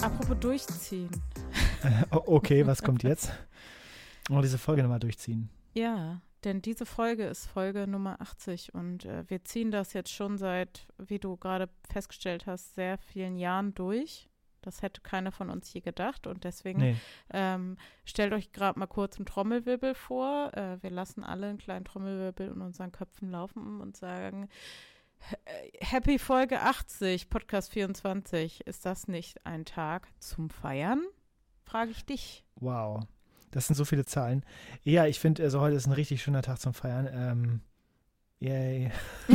Apropos durchziehen. Okay, was kommt jetzt? Oh, diese Folge nochmal durchziehen. Ja, denn diese Folge ist Folge Nummer 80 und wir ziehen das jetzt schon seit, wie du gerade festgestellt hast, sehr vielen Jahren durch. Das hätte keiner von uns je gedacht und deswegen stellt euch gerade mal kurz einen Trommelwirbel vor. Wir lassen alle einen kleinen Trommelwirbel in unseren Köpfen laufen und sagen, Happy Folge 80, Podcast 24. Ist das nicht ein Tag zum Feiern? Frage ich dich. Wow, das sind so viele Zahlen. Ja, ich finde, also heute ist ein richtig schöner Tag zum Feiern. Yay.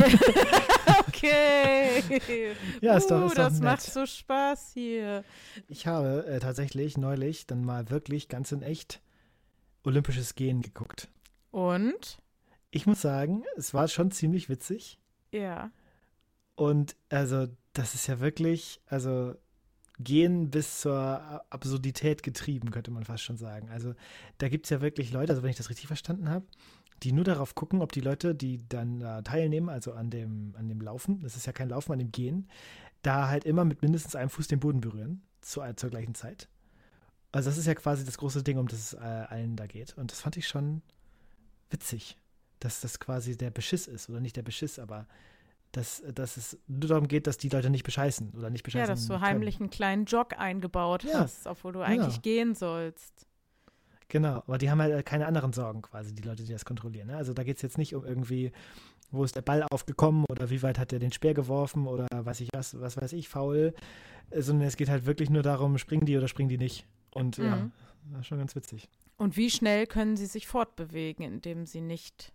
Okay. Ja, ist doch das nett. macht so Spaß hier. Ich habe tatsächlich neulich dann mal wirklich ganz in echt olympisches Gehen geguckt. Und? Ich muss sagen, es war schon ziemlich witzig. Ja. Und also, das ist ja wirklich, also Gehen bis zur Absurdität getrieben, könnte man fast schon sagen. Also da gibt es ja wirklich Leute, also wenn ich das richtig verstanden habe, die nur darauf gucken, ob die Leute, die dann teilnehmen, also an dem Laufen, das ist ja kein Laufen, an dem Gehen, da halt immer mit mindestens einem Fuß den Boden berühren, zur gleichen Zeit. Also das ist ja quasi das große Ding, um das es allen da geht. Und das fand ich schon witzig, dass das quasi der Beschiss ist, oder nicht der Beschiss, aber dass es nur darum geht, dass die Leute nicht bescheißen oder nicht bescheißen Ja, dass du können. heimlich einen kleinen Jog eingebaut hast, obwohl du eigentlich gehen sollst. Genau, aber die haben halt keine anderen Sorgen quasi, die Leute, die das kontrollieren. Ne? Also da geht es jetzt nicht um irgendwie, wo ist der Ball aufgekommen oder wie weit hat der den Speer geworfen oder was weiß ich, faul, sondern es geht halt wirklich nur darum, springen die oder springen die nicht. Und ja, das ist schon ganz witzig. Und wie schnell können sie sich fortbewegen, indem sie nicht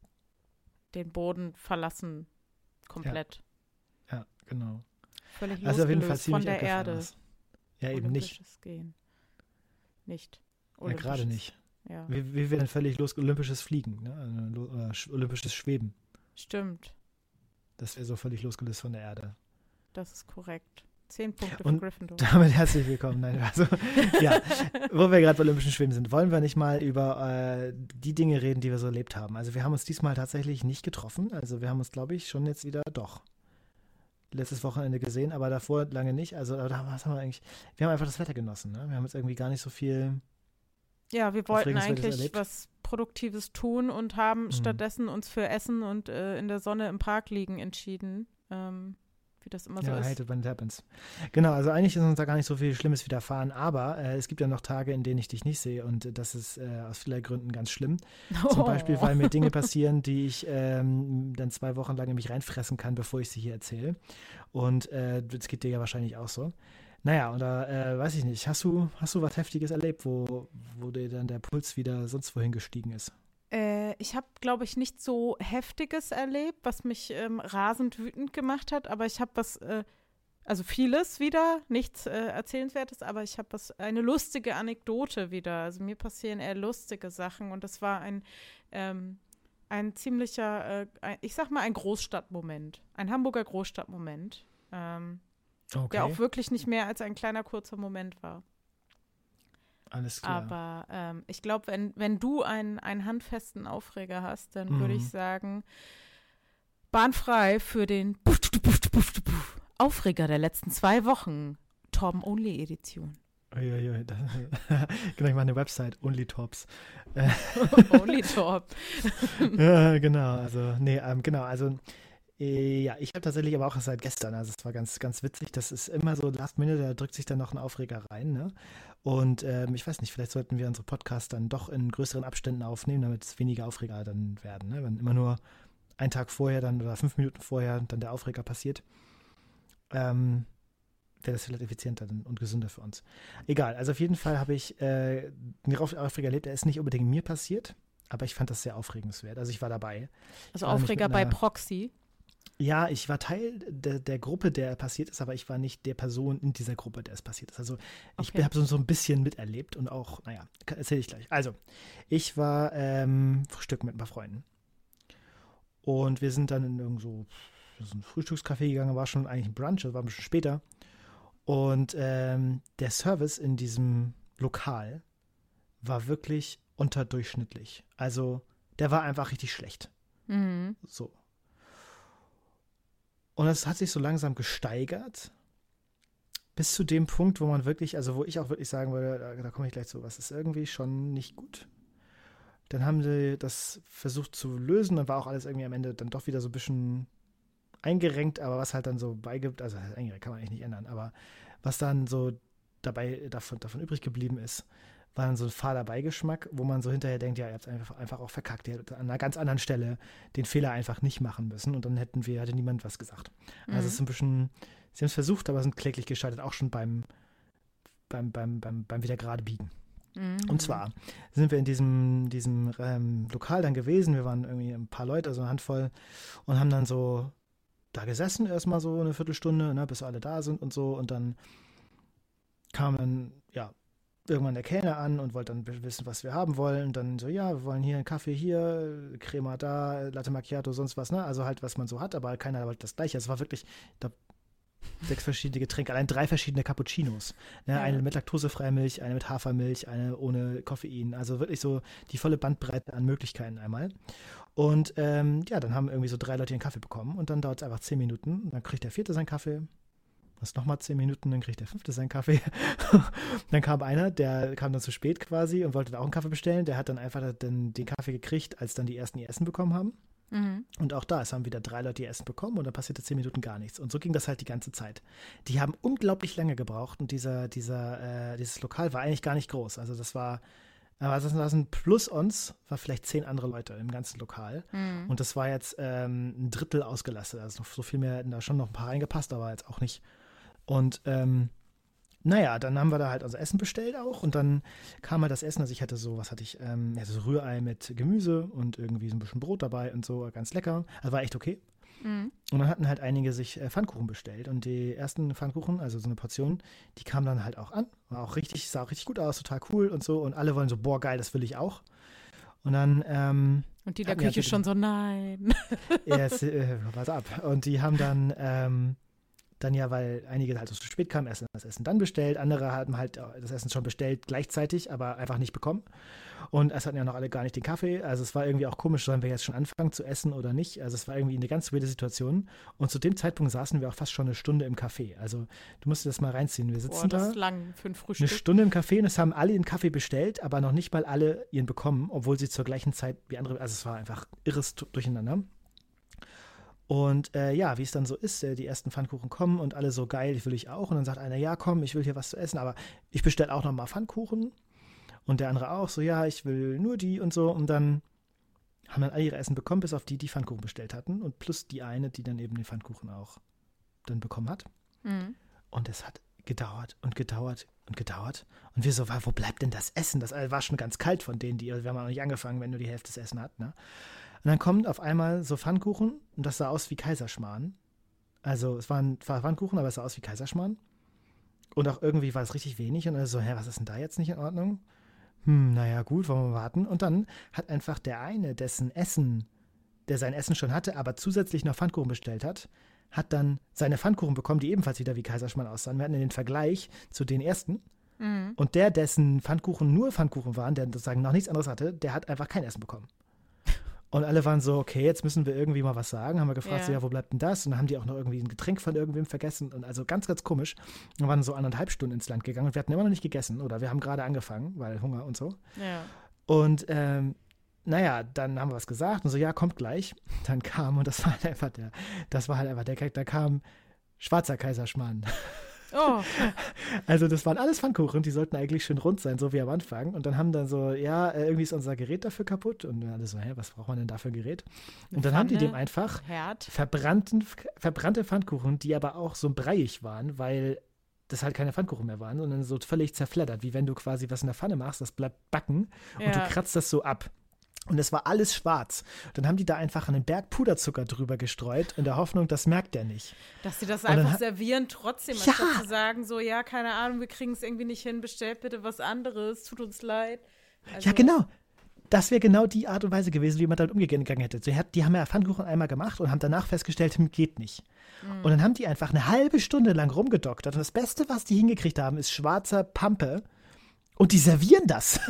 den Boden verlassen komplett? Ja, genau. Völlig also auf jeden Fall losgelöst von der Erde. Ist. Ja, eben nicht. Gehen. Nicht. Ja, gerade nicht. Ja. Wie wir denn völlig olympisches Fliegen, ne? Oder olympisches Schweben. Stimmt. Das wäre so völlig losgelöst von der Erde. Das ist korrekt. 10 Punkte Und für Gryffindor. Damit herzlich willkommen. Nein, also, ja, wo wir gerade bei Olympischen Schweben sind, wollen wir nicht mal über die Dinge reden, die wir so erlebt haben. Also wir haben uns diesmal tatsächlich nicht getroffen. Also wir haben uns, glaube ich, schon jetzt wieder letztes Wochenende gesehen, aber davor lange nicht. Also was haben wir eigentlich? Wir haben einfach das Wetter genossen. Ne? Wir haben jetzt irgendwie gar nicht so viel. Ja, wir wollten eigentlich erlebt. was Produktives tun und haben stattdessen uns für Essen und in der Sonne im Park liegen entschieden. Wie das immer so ist. Ja, hate it when it happens. Genau, also eigentlich ist uns da gar nicht so viel Schlimmes widerfahren, aber es gibt ja noch Tage, in denen ich dich nicht sehe und das ist aus vielerlei Gründen ganz schlimm. Zum Beispiel, weil mir Dinge passieren, die ich dann 2 Wochen lang in mich reinfressen kann, bevor ich sie hier erzähle. Und das geht dir ja wahrscheinlich auch so. Naja, oder weiß ich nicht, hast du was Heftiges erlebt, wo dir dann der Puls wieder sonst wohin gestiegen ist? Ich habe, glaube ich, nicht so Heftiges erlebt, was mich rasend wütend gemacht hat, aber ich habe also vieles wieder, nichts Erzählenswertes, aber ich habe eine lustige Anekdote wieder. Also mir passieren eher lustige Sachen und das war ein ziemlicher, ich sag mal ein Großstadtmoment, ein Hamburger Großstadtmoment, der auch wirklich nicht mehr als ein kleiner, kurzer Moment war. Alles klar. Aber ich glaube, wenn du einen handfesten Aufreger hast, dann würde ich sagen, bahnfrei für den Aufreger der letzten 2 Wochen, Torben-Only-Edition. Uiuiui, genau, ich mache eine Website, OnlyTorps. OnlyTorp. Ja, genau, also, genau, also ja, ich habe tatsächlich aber auch seit gestern, also es war ganz, ganz witzig, das ist immer so Last Minute, da drückt sich dann noch ein Aufreger rein, ne? Und ich weiß nicht, vielleicht sollten wir unsere Podcasts dann doch in größeren Abständen aufnehmen, damit es weniger Aufreger dann werden, ne? Wenn immer nur einen Tag vorher dann oder 5 Minuten vorher dann der Aufreger passiert, wäre das vielleicht effizienter und gesünder für uns. Egal, also auf jeden Fall habe ich einen Aufreger erlebt, der ist nicht unbedingt mir passiert, aber ich fand das sehr aufregenswert, also ich war dabei. Also Aufreger bei Proxy? Ja, ich war Teil der Gruppe, der passiert ist, aber ich war nicht der Person in dieser Gruppe, der es passiert ist. Also ich habe so ein bisschen miterlebt und auch, naja, erzähle ich gleich. Also, ich war Frühstück mit ein paar Freunden. Und wir sind dann in so ein Frühstückscafé gegangen, war schon eigentlich ein Brunch, das war ein bisschen später. Und der Service in diesem Lokal war wirklich unterdurchschnittlich. Also, der war einfach richtig schlecht. Mhm. So. Und das hat sich so langsam gesteigert, bis zu dem Punkt, wo man wirklich, also wo ich auch wirklich sagen würde, da komme ich gleich zu, was ist irgendwie schon nicht gut. Dann haben sie das versucht zu lösen, dann war auch alles irgendwie am Ende dann doch wieder so ein bisschen eingerenkt, aber was halt dann so beigibt, also eingerenkt kann man eigentlich nicht ändern, aber was dann so davon übrig geblieben ist, war dann so ein fader Beigeschmack, wo man so hinterher denkt, ja, ihr habt einfach auch verkackt, ihr hättet an einer ganz anderen Stelle den Fehler einfach nicht machen müssen und dann hätte niemand was gesagt. Also es ist ein bisschen, sie haben es versucht, aber sind kläglich gescheitert, auch schon beim wieder gerade biegen. Und zwar sind wir in diesem Lokal dann gewesen, wir waren irgendwie ein paar Leute, also eine Handvoll und haben dann so da gesessen erstmal so eine Viertelstunde, ne, bis alle da sind und so und dann kam dann, ja, irgendwann der Kellner an und wollte dann wissen, was wir haben wollen. Und dann so, ja, wir wollen hier einen Kaffee hier, Crema da, Latte Macchiato, sonst was, ne? Also halt, was man so hat, aber keiner wollte das Gleiche. Es war wirklich, da 6 verschiedene Getränke, allein 3 verschiedene Cappuccinos. Ne? Ja. Eine mit laktosefreier Milch, eine mit Hafermilch, eine ohne Koffein. Also wirklich so die volle Bandbreite an Möglichkeiten einmal. Und ja, dann haben irgendwie so 3 Leute ihren Kaffee bekommen und dann dauert es einfach 10 Minuten. Und dann kriegt der 4. seinen Kaffee. Das nochmal 10 Minuten, dann kriegt der 5. seinen Kaffee. Dann kam einer, der kam dann zu spät quasi und wollte da auch einen Kaffee bestellen. Der hat dann einfach den Kaffee gekriegt, als dann die ersten ihr Essen bekommen haben. Und auch da, es haben wieder 3 Leute ihr Essen bekommen und dann passierte 10 Minuten gar nichts. Und so ging das halt die ganze Zeit. Die haben unglaublich lange gebraucht und dieses Lokal war eigentlich gar nicht groß. Also das war, plus uns, war vielleicht 10 andere Leute im ganzen Lokal. Und das war jetzt ein Drittel ausgelastet. Also so viel mehr hätten da schon noch ein paar reingepasst, aber jetzt auch nicht. Und naja, dann haben wir da halt unser Essen bestellt auch und dann kam halt das Essen, also ich hatte so, so Rührei mit Gemüse und irgendwie so ein bisschen Brot dabei und so, ganz lecker. Also war echt okay. Und dann hatten halt einige sich Pfannkuchen bestellt und die ersten Pfannkuchen, also so eine Portion, die kam dann halt auch an. Sah auch richtig gut aus, total cool und so und alle wollen so, boah, geil, das will ich auch. Und dann und die in der Küche schon so, nein. Yes, warte ab. Und die haben dann ja, weil einige halt so zu spät kamen, erst das Essen dann bestellt, andere haben halt das Essen schon bestellt gleichzeitig, aber einfach nicht bekommen. Und es hatten ja noch alle gar nicht den Kaffee. Also es war irgendwie auch komisch, sollen wir jetzt schon anfangen zu essen oder nicht? Also es war irgendwie eine ganz weirde Situation. Und zu dem Zeitpunkt saßen wir auch fast schon eine Stunde im Café. Also du musst dir das mal reinziehen. Wir sitzen das da ist lang für ein Frühstück. eine Stunde im Café und es haben alle ihren Kaffee bestellt, aber noch nicht mal alle ihren bekommen, obwohl sie zur gleichen Zeit wie andere, also es war einfach irres Durcheinander. Und ja, wie es dann so ist, die ersten Pfannkuchen kommen und alle so, geil, will ich auch. Und dann sagt einer, ja komm, ich will hier was zu essen, aber ich bestelle auch nochmal Pfannkuchen. Und der andere auch so, ja, ich will nur die und so. Und dann haben dann alle ihre Essen bekommen, bis auf die Pfannkuchen bestellt hatten. Und plus die eine, die dann eben den Pfannkuchen auch dann bekommen hat. Und es hat gedauert und gedauert und gedauert. Und wir so, wo bleibt denn das Essen? Das war schon ganz kalt von denen, wir haben auch noch nicht angefangen, wenn nur die Hälfte des Essen hat, ne? Und dann kommt auf einmal so Pfannkuchen und das sah aus wie Kaiserschmarrn. Also es war Pfannkuchen, aber es sah aus wie Kaiserschmarrn. Und auch irgendwie war es richtig wenig. Und dann so, was ist denn da jetzt nicht in Ordnung? Naja, gut, wollen wir warten. Und dann hat einfach der eine, der sein Essen schon hatte, aber zusätzlich noch Pfannkuchen bestellt hat dann seine Pfannkuchen bekommen, die ebenfalls wieder wie Kaiserschmarrn aussahen. Wir hatten den Vergleich zu den ersten. Und dessen Pfannkuchen nur Pfannkuchen waren, der sozusagen noch nichts anderes hatte, der hat einfach kein Essen bekommen. Und alle waren so, okay, jetzt müssen wir irgendwie mal was sagen. Haben wir gefragt, so, ja, wo bleibt denn das? Und dann haben die auch noch irgendwie ein Getränk von irgendwem vergessen. Und also ganz, ganz komisch. Und waren so 1,5 Stunden ins Land gegangen. Und wir hatten immer noch nicht gegessen. Oder wir haben gerade angefangen, weil Hunger und so. Ja. Und naja, dann haben wir was gesagt. Und so, ja, kommt gleich. Dann kam, und das war halt einfach der Gag, da kam schwarzer Kaiserschmarrn. Oh. Also das waren alles Pfannkuchen, die sollten eigentlich schön rund sein, so wie am Anfang. Und dann haben dann so, ja, irgendwie ist unser Gerät dafür kaputt. Und alle so, was braucht man denn da für ein Gerät? Und dann haben die dem einfach verbrannte Pfannkuchen, die aber auch so breiig waren, weil das halt keine Pfannkuchen mehr waren, sondern so völlig zerfleddert, wie wenn du quasi was in der Pfanne machst, das bleibt backen und du kratzt das so ab. Und es war alles schwarz. Dann haben die da einfach einen Berg Puderzucker drüber gestreut, in der Hoffnung, das merkt der nicht. Dass sie das einfach servieren trotzdem, anstatt zu sagen, so, ja, keine Ahnung, wir kriegen es irgendwie nicht hin, bestellt bitte was anderes, tut uns leid. Also, ja, genau. Das wäre genau die Art und Weise gewesen, wie man damit umgegangen hätte. Die haben ja Pfannkuchen einmal gemacht und haben danach festgestellt, geht nicht. Und dann haben die einfach eine halbe Stunde lang rumgedoktert. Und das Beste, was die hingekriegt haben, ist schwarzer Pampe. Und die servieren das.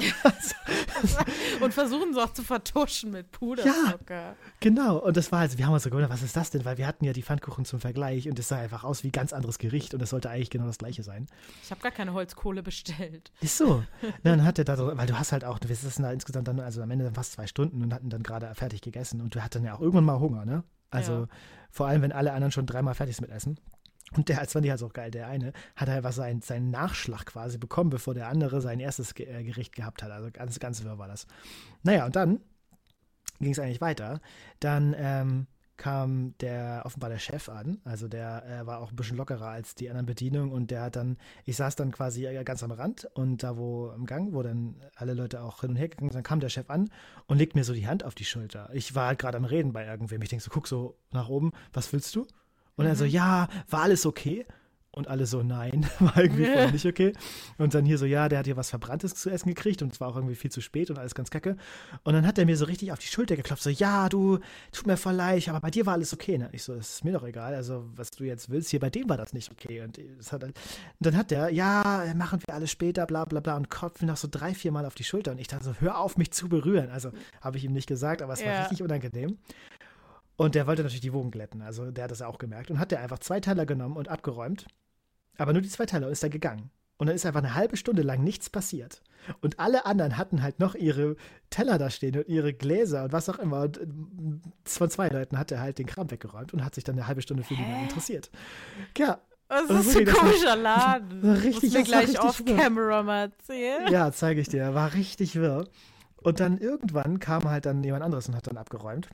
Und versuchen es auch zu vertuschen mit Puderzucker. Ja, genau. Und das war wir haben uns so gewundert, was ist das denn? Weil wir hatten ja die Pfannkuchen zum Vergleich und es sah einfach aus wie ein ganz anderes Gericht und es sollte eigentlich genau das gleiche sein. Ich habe gar keine Holzkohle bestellt. Ist so. Dann hat er da so, weil du hast halt auch, wir sitzen da insgesamt dann, also am Ende dann fast 2 Stunden und hatten dann gerade fertig gegessen und du hattest dann ja auch irgendwann mal Hunger, ne? Also vor allem, wenn alle anderen schon 3-mal fertig sind mit Essen. Und das fand ich halt auch geil, der eine hat einfach seinen Nachschlag quasi bekommen, bevor der andere sein erstes Gericht gehabt hat. Also ganz wirr war das. Naja, und dann ging es eigentlich weiter. Dann kam offenbar der Chef an, also der war auch ein bisschen lockerer als die anderen Bedienungen und der hat dann, ich saß dann quasi ganz am Rand und da im Gang, wo dann alle Leute auch hin und her gegangen sind, dann kam der Chef an und legt mir so die Hand auf die Schulter. Ich war halt gerade am Reden bei irgendwem. Ich denke so, guck so nach oben, was willst du? Und er so, ja, war alles okay? Und alle so, nein, war irgendwie voll nicht okay. Und dann hier so, ja, der hat hier was Verbranntes zu essen gekriegt und es war auch irgendwie viel zu spät und alles ganz kacke. Und dann hat er mir so richtig auf die Schulter geklopft, so, ja, du, tut mir voll leid, aber bei dir war alles okay. Ne? Ich so, das ist mir doch egal, also was du jetzt willst, hier bei dem war das nicht okay. Und dann hat der, ja, machen wir alles später, bla bla bla und klopft mir noch so 3-4 Mal auf die Schulter. Und ich dachte so, hör auf, mich zu berühren. Also habe ich ihm nicht gesagt, aber es war richtig unangenehm. Und der wollte natürlich die Wogen glätten, also der hat das ja auch gemerkt. Und hat der einfach 2 Teller genommen und abgeräumt. Aber nur die 2 Teller und ist da gegangen. Und dann ist einfach eine halbe Stunde lang nichts passiert. Und alle anderen hatten halt noch ihre Teller da stehen und ihre Gläser und was auch immer. Und von 2 Leuten hat er halt den Kram weggeräumt und hat sich dann eine halbe Stunde für die interessiert. Ja. Was ist das für ein komischer Laden? Richtig, musst mir gleich off-camera mal erzählen. Ja, zeige ich dir. War richtig wirr. Und dann irgendwann kam halt dann jemand anderes und hat dann abgeräumt.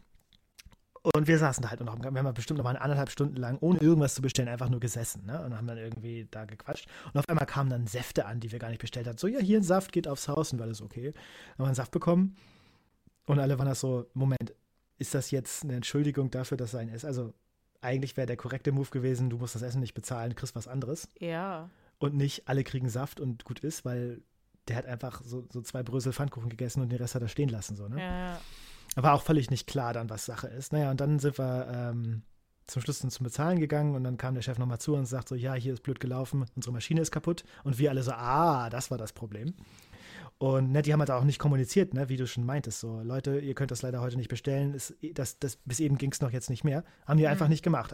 Und wir saßen da halt noch, wir haben bestimmt noch mal 1,5 Stunden lang, ohne irgendwas zu bestellen, einfach nur gesessen, ne? Und haben dann irgendwie da gequatscht. Und auf einmal kamen dann Säfte an, die wir gar nicht bestellt hatten. So, ja, hier ein Saft, geht aufs Haus und war alles okay. Dann haben wir einen Saft bekommen. Und alle waren das so, Moment, ist das jetzt eine Entschuldigung dafür, dass sein Essen, also eigentlich wäre der korrekte Move gewesen, du musst das Essen nicht bezahlen, du kriegst was anderes. Ja. Und nicht alle kriegen Saft und gut ist, weil der hat einfach so 2 Brösel Pfannkuchen gegessen und den Rest hat er stehen lassen, so, ne? Ja. War auch völlig nicht klar dann, was Sache ist. Naja, und dann sind wir zum Schluss zum Bezahlen gegangen und dann kam der Chef nochmal zu und sagt so, ja, hier ist blöd gelaufen, unsere Maschine ist kaputt. Und wir alle so, das war das Problem. Und ne, die haben halt auch nicht kommuniziert, ne, wie du schon meintest. So, Leute, ihr könnt das leider heute nicht bestellen. Bis eben ging es noch jetzt nicht mehr. Haben die einfach nicht gemacht.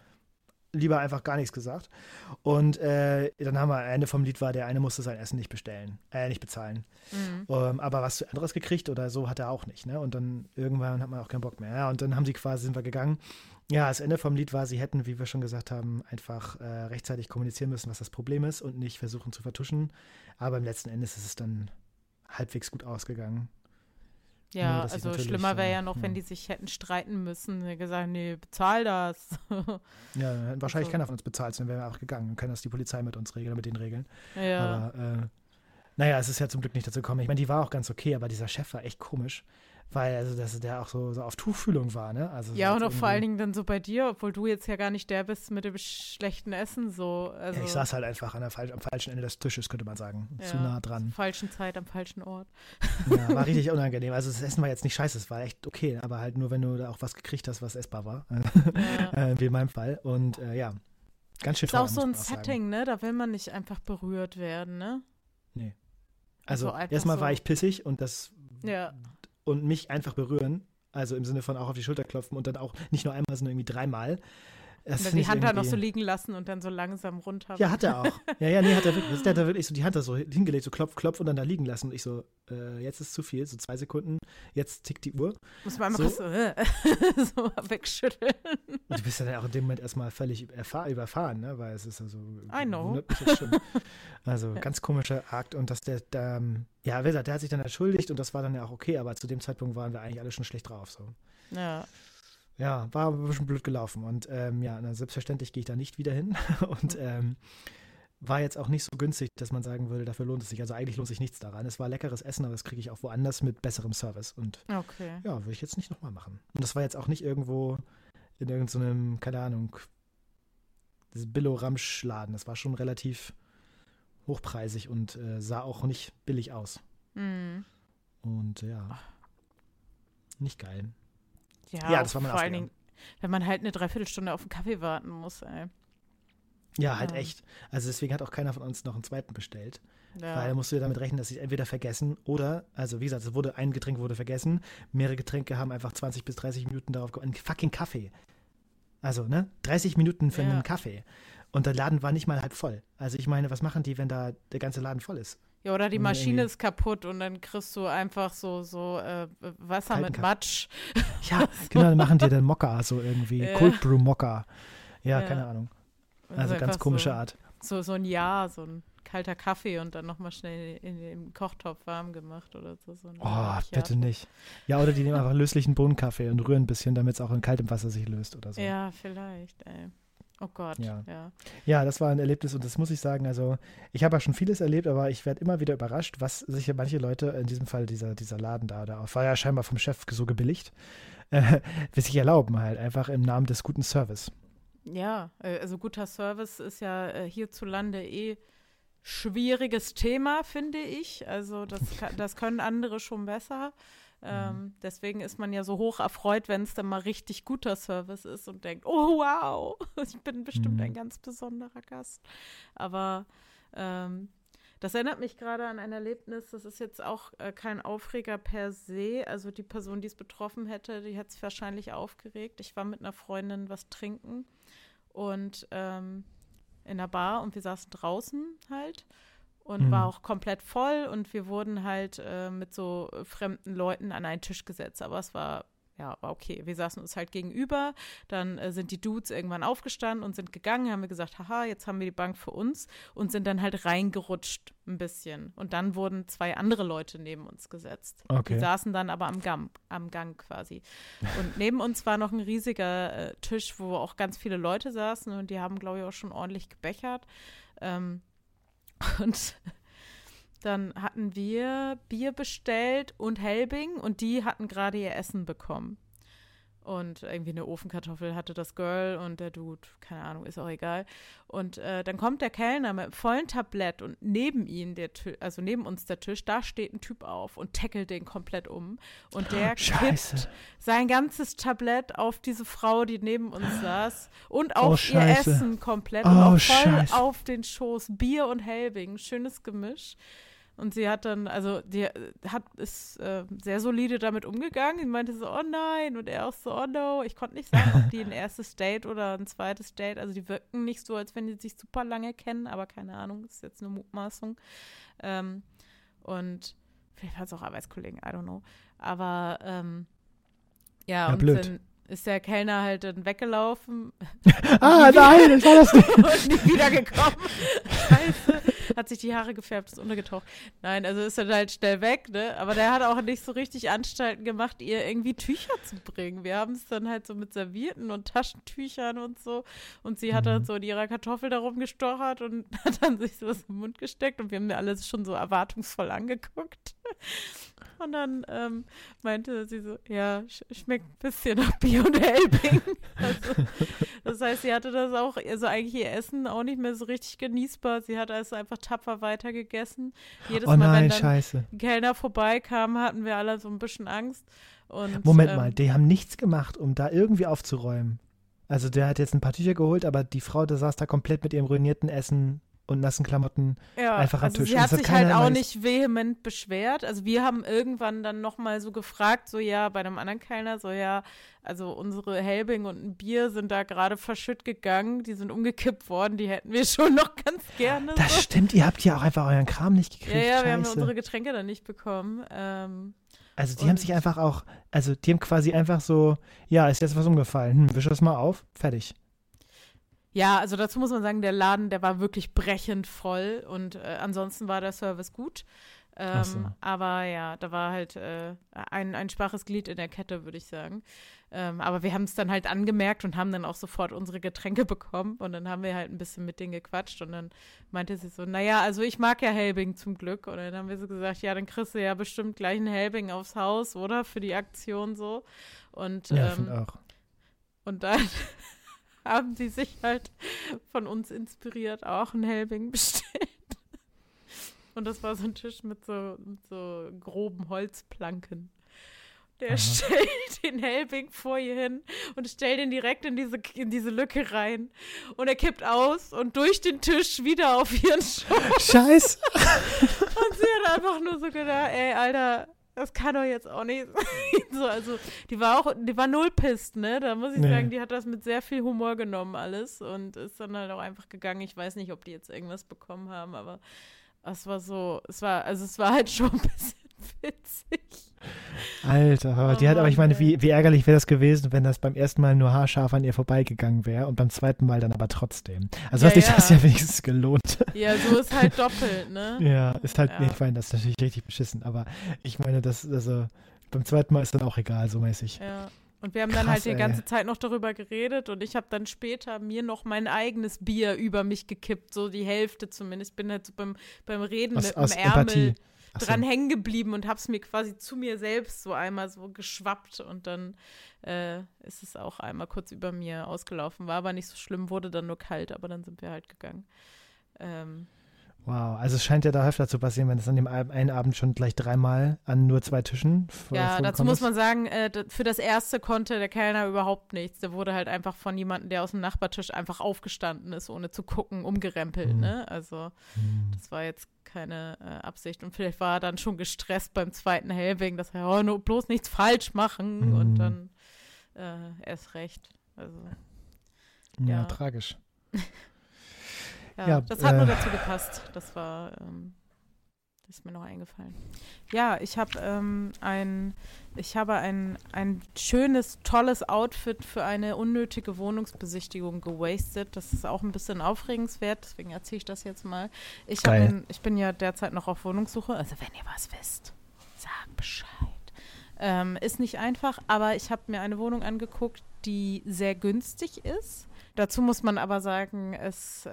Lieber einfach gar nichts gesagt. Und dann haben wir, Ende vom Lied war, der eine musste sein Essen nicht bezahlen. Aber was anderes gekriegt oder so hat er auch nicht, ne? Und dann irgendwann hat man auch keinen Bock mehr. Ja, und dann sind wir gegangen. Ja, das Ende vom Lied war, sie hätten, wie wir schon gesagt haben, einfach rechtzeitig kommunizieren müssen, was das Problem ist und nicht versuchen zu vertuschen. Aber im letzten Endes ist es dann halbwegs gut ausgegangen. Ja, also schlimmer wäre ja noch, wenn die sich hätten streiten müssen. Die gesagt, nee, bezahl das. Ja, wahrscheinlich keiner von uns bezahlt, dann wären wir auch gegangen. Dann kann das die Polizei mit uns regeln, mit den Regeln. Ja. Aber naja, es ist ja zum Glück nicht dazu gekommen. Ich meine, die war auch ganz okay, aber dieser Chef war echt komisch. Weil, also, dass der auch so auf Tuchfühlung war, ne? Also, ja, und auch vor allen Dingen dann so bei dir, obwohl du jetzt ja gar nicht der bist mit dem schlechten Essen, so. Also, ja, ich saß halt einfach am falschen Ende des Tisches, könnte man sagen. Ja, zu nah dran. Zur falschen Zeit, am falschen Ort. Ja, war richtig unangenehm. Also, das Essen war jetzt nicht scheiße, es war echt okay, aber halt nur, wenn du da auch was gekriegt hast, was essbar war. Ja. Wie in meinem Fall. Und ja, ganz schön teuer. Ist auch so ein Setting, ne? Da will man nicht einfach berührt werden, ne? Nee. Also erstmal war ich pissig und und mich einfach berühren, also im Sinne von auch auf die Schulter klopfen und dann auch nicht nur einmal, sondern irgendwie 3-mal. Und dann die Hand da noch so liegen lassen und dann so langsam runter. Ja, hat er auch. Ja, nee, hat er wirklich. Der hat da wirklich so die Hand da so hingelegt, so klopf und dann da liegen lassen. Und ich so, jetzt ist zu viel, so 2 Sekunden, jetzt tickt die Uhr. Muss man einmal so wegschütteln. Und du bist ja dann auch in dem Moment erstmal völlig überfahren, ne? Weil es ist ja so. I know. Also ganz komischer Akt und dass der ja, wie gesagt, der hat sich dann entschuldigt und das war dann ja auch okay, aber zu dem Zeitpunkt waren wir eigentlich alle schon schlecht drauf. So. Ja. Ja, war ein bisschen blöd gelaufen und ja, selbstverständlich gehe ich da nicht wieder hin und war jetzt auch nicht so günstig, dass man sagen würde, dafür lohnt es sich. Also eigentlich lohnt sich nichts daran. Es war leckeres Essen, aber das kriege ich auch woanders mit besserem Service und okay. Ja, würde ich jetzt nicht nochmal machen. Und das war jetzt auch nicht irgendwo in irgendeinem, keine Ahnung, Billo-Ramsch-Laden. Das war schon relativ hochpreisig und sah auch nicht billig aus. Und ja, nicht geil. Ja, das war mein vor allen Dingen, wenn man halt eine Dreiviertelstunde auf einen Kaffee warten muss, ey. Ja, halt echt. Also deswegen hat auch keiner von uns noch einen zweiten bestellt. Ja. Weil musst du damit rechnen, dass sie entweder vergessen oder, also wie gesagt, ein Getränk wurde vergessen, mehrere Getränke haben einfach 20 bis 30 Minuten darauf ein fucking Kaffee. Also, ne? 30 Minuten für einen Kaffee. Und der Laden war nicht mal halb voll. Also ich meine, was machen die, wenn da der ganze Laden voll ist? Ja, oder die Maschine ist kaputt und dann kriegst du einfach so Wasser Kalten mit Matsch. Ja, genau, dann machen die dann Mokka, so irgendwie. Cold Brew Mokka. Ja, keine Ahnung. Also ganz komische Art. So ein kalter Kaffee und dann nochmal schnell in den Kochtopf warm gemacht oder so. Bitte nicht. Ja, oder die nehmen einfach löslichen Bohnenkaffee und rühren ein bisschen, damit es auch in kaltem Wasser sich löst oder so. Ja, vielleicht, ey. Oh Gott, ja. Ja, das war ein Erlebnis und das muss ich sagen, also ich habe ja schon vieles erlebt, aber ich werde immer wieder überrascht, was sich manche Leute, in diesem Fall dieser Laden da war ja scheinbar vom Chef so gebilligt, wie sich erlauben halt, einfach im Namen des guten Service. Ja, also guter Service ist ja hierzulande schwieriges Thema, finde ich. Also das können andere schon besser. Deswegen ist man ja so hoch erfreut, wenn es dann mal richtig guter Service ist und denkt, oh wow, ich bin bestimmt ein ganz besonderer Gast. Aber das erinnert mich gerade an ein Erlebnis, das ist jetzt auch kein Aufreger per se. Also die Person, die es betroffen hätte, die hätte es wahrscheinlich aufgeregt. Ich war mit einer Freundin was trinken und in der Bar und wir saßen draußen halt und war auch komplett voll und wir wurden halt mit so fremden Leuten an einen Tisch gesetzt, aber es war okay. Wir saßen uns halt gegenüber, dann sind die Dudes irgendwann aufgestanden und sind gegangen, haben wir gesagt, haha, jetzt haben wir die Bank für uns und sind dann halt reingerutscht ein bisschen und dann wurden 2 andere Leute neben uns gesetzt. Okay. Die saßen dann aber am Gang quasi. Und neben uns war noch ein riesiger Tisch, wo auch ganz viele Leute saßen und die haben, glaube ich, auch schon ordentlich gebechert. Und dann hatten wir Bier bestellt und Helbing und die hatten gerade ihr Essen bekommen. Und irgendwie eine Ofenkartoffel hatte das Girl und der Dude, keine Ahnung, ist auch egal. Und dann kommt der Kellner mit einem vollen Tablett und neben ihm, neben uns der Tisch, da steht ein Typ auf und tackelt den komplett um. Und der kippt sein ganzes Tablett auf diese Frau, die neben uns saß und auf ihr Essen komplett und auch voll auf den Schoß. Bier und Helbing, schönes Gemisch. Und sie hat dann, ist sehr solide damit umgegangen. Sie meinte so, oh nein. Und er auch so, oh no. Ich konnte nicht sagen, ob die ein erstes Date oder ein zweites Date, also die wirken nicht so, als wenn die sich super lange kennen, aber keine Ahnung, das ist jetzt eine Mutmaßung. Und vielleicht war es auch Arbeitskollegen, I don't know. Aber, und blöd. dann ist der Kellner halt dann weggelaufen. Nein, das war das nicht. Und nie wiedergekommen. Scheiße. Hat sich die Haare gefärbt, ist untergetaucht. Nein, also ist er halt schnell weg, ne? Aber der hat auch nicht so richtig Anstalten gemacht, ihr irgendwie Tücher zu bringen. Wir haben es dann halt so mit Servietten und Taschentüchern und so. Und sie hat dann so in ihrer Kartoffel da rumgestochert und hat dann sich sowas im Mund gesteckt und wir haben mir alles schon so erwartungsvoll angeguckt. Und dann meinte sie so, ja, schmeckt ein bisschen nach Bier und Helbing. Also, das heißt, sie hatte das auch, also eigentlich ihr Essen auch nicht mehr so richtig genießbar. Sie hat also einfach tapfer weitergegessen. Jedes Mal, wenn dann ein Kellner vorbeikam, hatten wir alle so ein bisschen Angst. Und, Moment mal, die haben nichts gemacht, um da irgendwie aufzuräumen. Also der hat jetzt ein paar Tücher geholt, aber die Frau, da saß da komplett mit ihrem ruinierten Essen und nassen Klamotten einfach am Tisch. Sie hat sich halt auch nicht vehement beschwert. Also wir haben irgendwann dann nochmal so gefragt, so ja, bei einem anderen Kellner, so ja, also unsere Helbing und ein Bier sind da gerade verschütt gegangen, die sind umgekippt worden, die hätten wir schon noch ganz gerne. Das so. Stimmt, ihr habt ja auch einfach euren Kram nicht gekriegt. Ja, wir haben unsere Getränke dann nicht bekommen. Also die haben sich einfach auch, also die haben quasi einfach so, ja, ist jetzt was umgefallen, wisch das mal auf, fertig. Ja, also dazu muss man sagen, der Laden, der war wirklich brechend voll und ansonsten war der Service gut. So. Aber ja, da war halt ein schwaches Glied in der Kette, würde ich sagen. Aber wir haben es dann halt angemerkt und haben dann auch sofort unsere Getränke bekommen und dann haben wir halt ein bisschen mit denen gequatscht und dann meinte sie so, naja, also ich mag ja Helbing zum Glück und dann haben wir so gesagt, ja, dann kriegst du ja bestimmt gleich einen Helbing aufs Haus, oder? Für die Aktion so. Und, ja, finde auch. Und dann haben die sich halt von uns inspiriert auch einen Helbing bestellt. Und das war so ein Tisch mit so groben Holzplanken. Der stellt den Helbing vor ihr hin und stellt ihn direkt in diese Lücke rein. Und er kippt aus und durch den Tisch wieder auf ihren Schoß. Scheiß! Und sie hat einfach nur so gedacht, ey, Alter, das kann doch jetzt auch nicht sein. So, also, die war null pisst, ne? Da muss ich sagen, die hat das mit sehr viel Humor genommen alles und ist dann halt auch einfach gegangen. Ich weiß nicht, ob die jetzt irgendwas bekommen haben, aber es war halt schon ein bisschen witzig. Alter, aber ich meine, wie ärgerlich wäre das gewesen, wenn das beim ersten Mal nur haarscharf an ihr vorbeigegangen wäre und beim zweiten Mal dann aber trotzdem. Also hat sich das ja wenigstens gelohnt. Ja, so ist halt doppelt, ne? Ja, ist halt, nee, ich meine, das ist natürlich richtig beschissen, aber ich meine, beim zweiten Mal ist dann auch egal, so mäßig. Ja. Und wir haben dann halt die ganze Zeit noch darüber geredet und ich habe dann später mir noch mein eigenes Bier über mich gekippt, so die Hälfte zumindest. Ich bin halt so beim Reden mit dem Ärmel dran hängen geblieben und habe es mir quasi zu mir selbst so einmal so geschwappt und dann ist es auch einmal kurz über mir ausgelaufen. War aber nicht so schlimm, wurde dann nur kalt, aber dann sind wir halt gegangen. Wow, also es scheint ja da öfter zu passieren, wenn es an dem einen Abend schon gleich 3-mal an nur 2 Tischen Ja, dazu muss man sagen, für das erste konnte der Kellner überhaupt nichts. Der wurde halt einfach von jemandem, der aus dem Nachbartisch einfach aufgestanden ist, ohne zu gucken, umgerempelt, ne? Also das war jetzt keine Absicht. Und vielleicht war er dann schon gestresst beim zweiten Helbing, dass er nur bloß nichts falsch machen und dann erst recht. Also ja, tragisch. Ja, das hat nur dazu gepasst. Das ist mir noch eingefallen. Ja, ich habe ein schönes, tolles Outfit für eine unnötige Wohnungsbesichtigung gewastet. Das ist auch ein bisschen aufregenswert, deswegen erzähle ich das jetzt mal. Ich bin ja derzeit noch auf Wohnungssuche, also wenn ihr was wisst, sagt Bescheid. Ist nicht einfach, aber ich habe mir eine Wohnung angeguckt, die sehr günstig ist. Dazu muss man aber sagen, es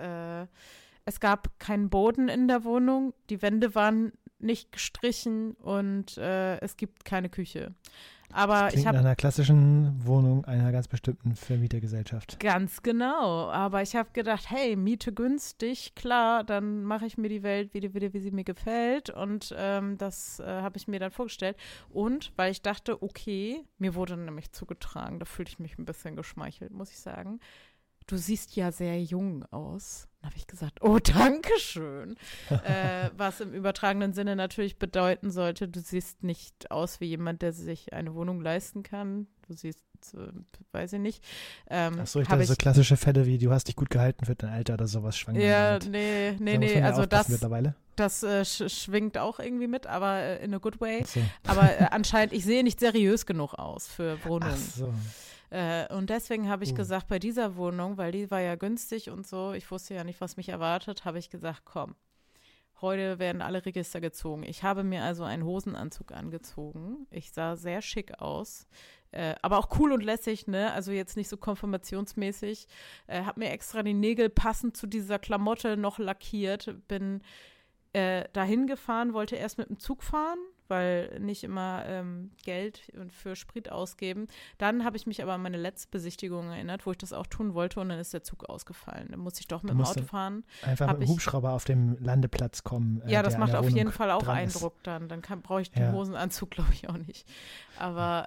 gab keinen Boden in der Wohnung, die Wände waren nicht gestrichen und es gibt keine Küche. Aber das klingt nach einer klassischen Wohnung einer ganz bestimmten Vermietergesellschaft. Ganz genau. Aber ich habe gedacht, hey, Miete günstig, klar, dann mache ich mir die Welt wie sie mir gefällt. Und das habe ich mir dann vorgestellt. Und weil ich dachte, okay, mir wurde nämlich zugetragen, da fühlte ich mich ein bisschen geschmeichelt, muss ich sagen. Du siehst ja sehr jung aus. Dann habe ich gesagt, oh, danke schön. Was im übertragenen Sinne natürlich bedeuten sollte, du siehst nicht aus wie jemand, der sich eine Wohnung leisten kann. Du siehst, weiß ich nicht. Achso, ich dachte, so klassische Fälle wie, du hast dich gut gehalten für dein Alter oder sowas schwangen. Ja, nee. Also das mittlerweile. Das schwingt auch irgendwie mit, aber in a good way. So. Aber anscheinend, ich sehe nicht seriös genug aus für Wohnungen. Ach so. Und deswegen habe ich gesagt, bei dieser Wohnung, weil die war ja günstig und so, ich wusste ja nicht, was mich erwartet, habe ich gesagt, komm, heute werden alle Register gezogen. Ich habe mir also einen Hosenanzug angezogen. Ich sah sehr schick aus, aber auch cool und lässig, ne? Also jetzt nicht so konfirmationsmäßig. Habe mir extra die Nägel passend zu dieser Klamotte noch lackiert, bin dahin gefahren, wollte erst mit dem Zug fahren, weil nicht immer Geld für Sprit ausgeben. Dann habe ich mich aber an meine letzte Besichtigung erinnert, wo ich das auch tun wollte und dann ist der Zug ausgefallen. Dann musste ich doch mit dem Auto fahren. Einfach mit dem Hubschrauber auf dem Landeplatz kommen. Ja, das macht auf jeden Fall auch Eindruck dann. Dann brauche ich den Hosenanzug, glaube ich, auch nicht. Aber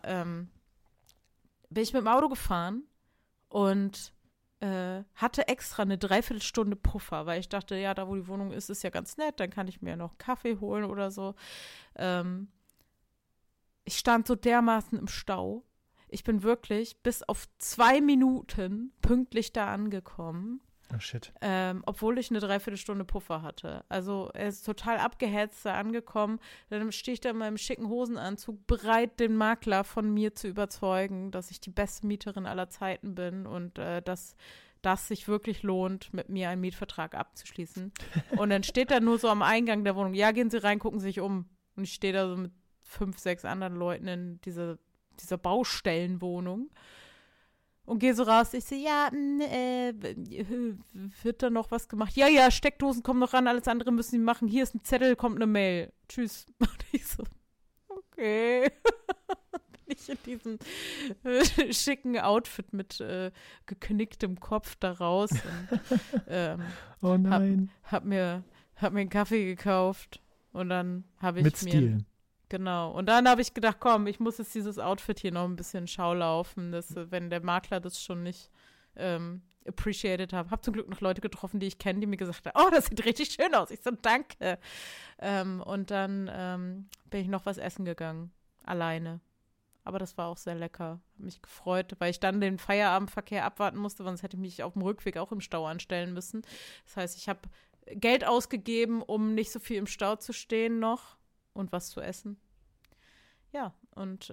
bin ich mit dem Auto gefahren und hatte extra eine Dreiviertelstunde Puffer, weil ich dachte, ja, da wo die Wohnung ist, ist ja ganz nett, dann kann ich mir noch Kaffee holen oder so. Ich stand so dermaßen im Stau. Ich bin wirklich bis auf 2 Minuten pünktlich da angekommen. Oh shit. Obwohl ich eine Dreiviertelstunde Puffer hatte. Also er ist total abgehetzt da angekommen. Dann stehe ich da in meinem schicken Hosenanzug, bereit, den Makler von mir zu überzeugen, dass ich die beste Mieterin aller Zeiten bin und dass das sich wirklich lohnt, mit mir einen Mietvertrag abzuschließen. Und dann steht er nur so am Eingang der Wohnung, ja, gehen Sie rein, gucken Sie sich um. Und ich stehe da so mit 5, 6 anderen Leuten in dieser Baustellenwohnung. Und gehe so raus, ich so, ja, wird da noch was gemacht? Ja, Steckdosen kommen noch ran, alles andere müssen sie machen. Hier ist ein Zettel, kommt eine Mail. Tschüss. Und ich so, okay. Bin ich in diesem schicken Outfit mit geknicktem Kopf da raus. Und, oh nein. Hab mir einen Kaffee gekauft und dann habe ich mit Stil. Genau. Und dann habe ich gedacht, komm, ich muss jetzt dieses Outfit hier noch ein bisschen Schau laufen, dass, wenn der Makler das schon nicht appreciated hat. Habe zum Glück noch Leute getroffen, die ich kenne, die mir gesagt haben, oh, das sieht richtig schön aus. Ich so, danke. Und dann bin ich noch was essen gegangen. Alleine. Aber das war auch sehr lecker. Hat mich gefreut, weil ich dann den Feierabendverkehr abwarten musste, sonst hätte ich mich auf dem Rückweg auch im Stau anstellen müssen. Das heißt, ich habe Geld ausgegeben, um nicht so viel im Stau zu stehen noch und was zu essen. Ja, und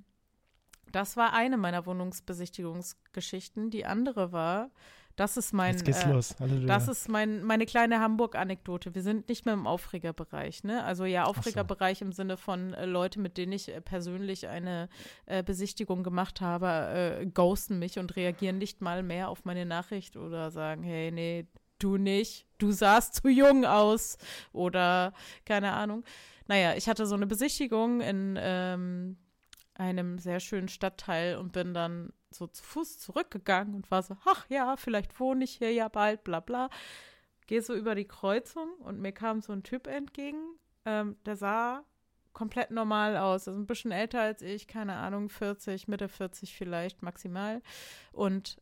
das war eine meiner Wohnungsbesichtigungsgeschichten. Die andere war, das ist Jetzt geht's los. Halleluja. das ist meine kleine Hamburg-Anekdote. Wir sind nicht mehr im Aufregerbereich, ne? Also ja, Aufregerbereich im Sinne von Leute, mit denen ich persönlich eine Besichtigung gemacht habe, ghosten mich und reagieren nicht mal mehr auf meine Nachricht oder sagen, hey, nee, du nicht, du sahst zu jung aus oder keine Ahnung. Naja, ich hatte so eine Besichtigung in einem sehr schönen Stadtteil und bin dann so zu Fuß zurückgegangen und war so, ach ja, vielleicht wohne ich hier ja bald, bla bla. Gehe so über die Kreuzung und mir kam so ein Typ entgegen, der sah komplett normal aus, also ein bisschen älter als ich, keine Ahnung, 40, Mitte 40 vielleicht maximal. Und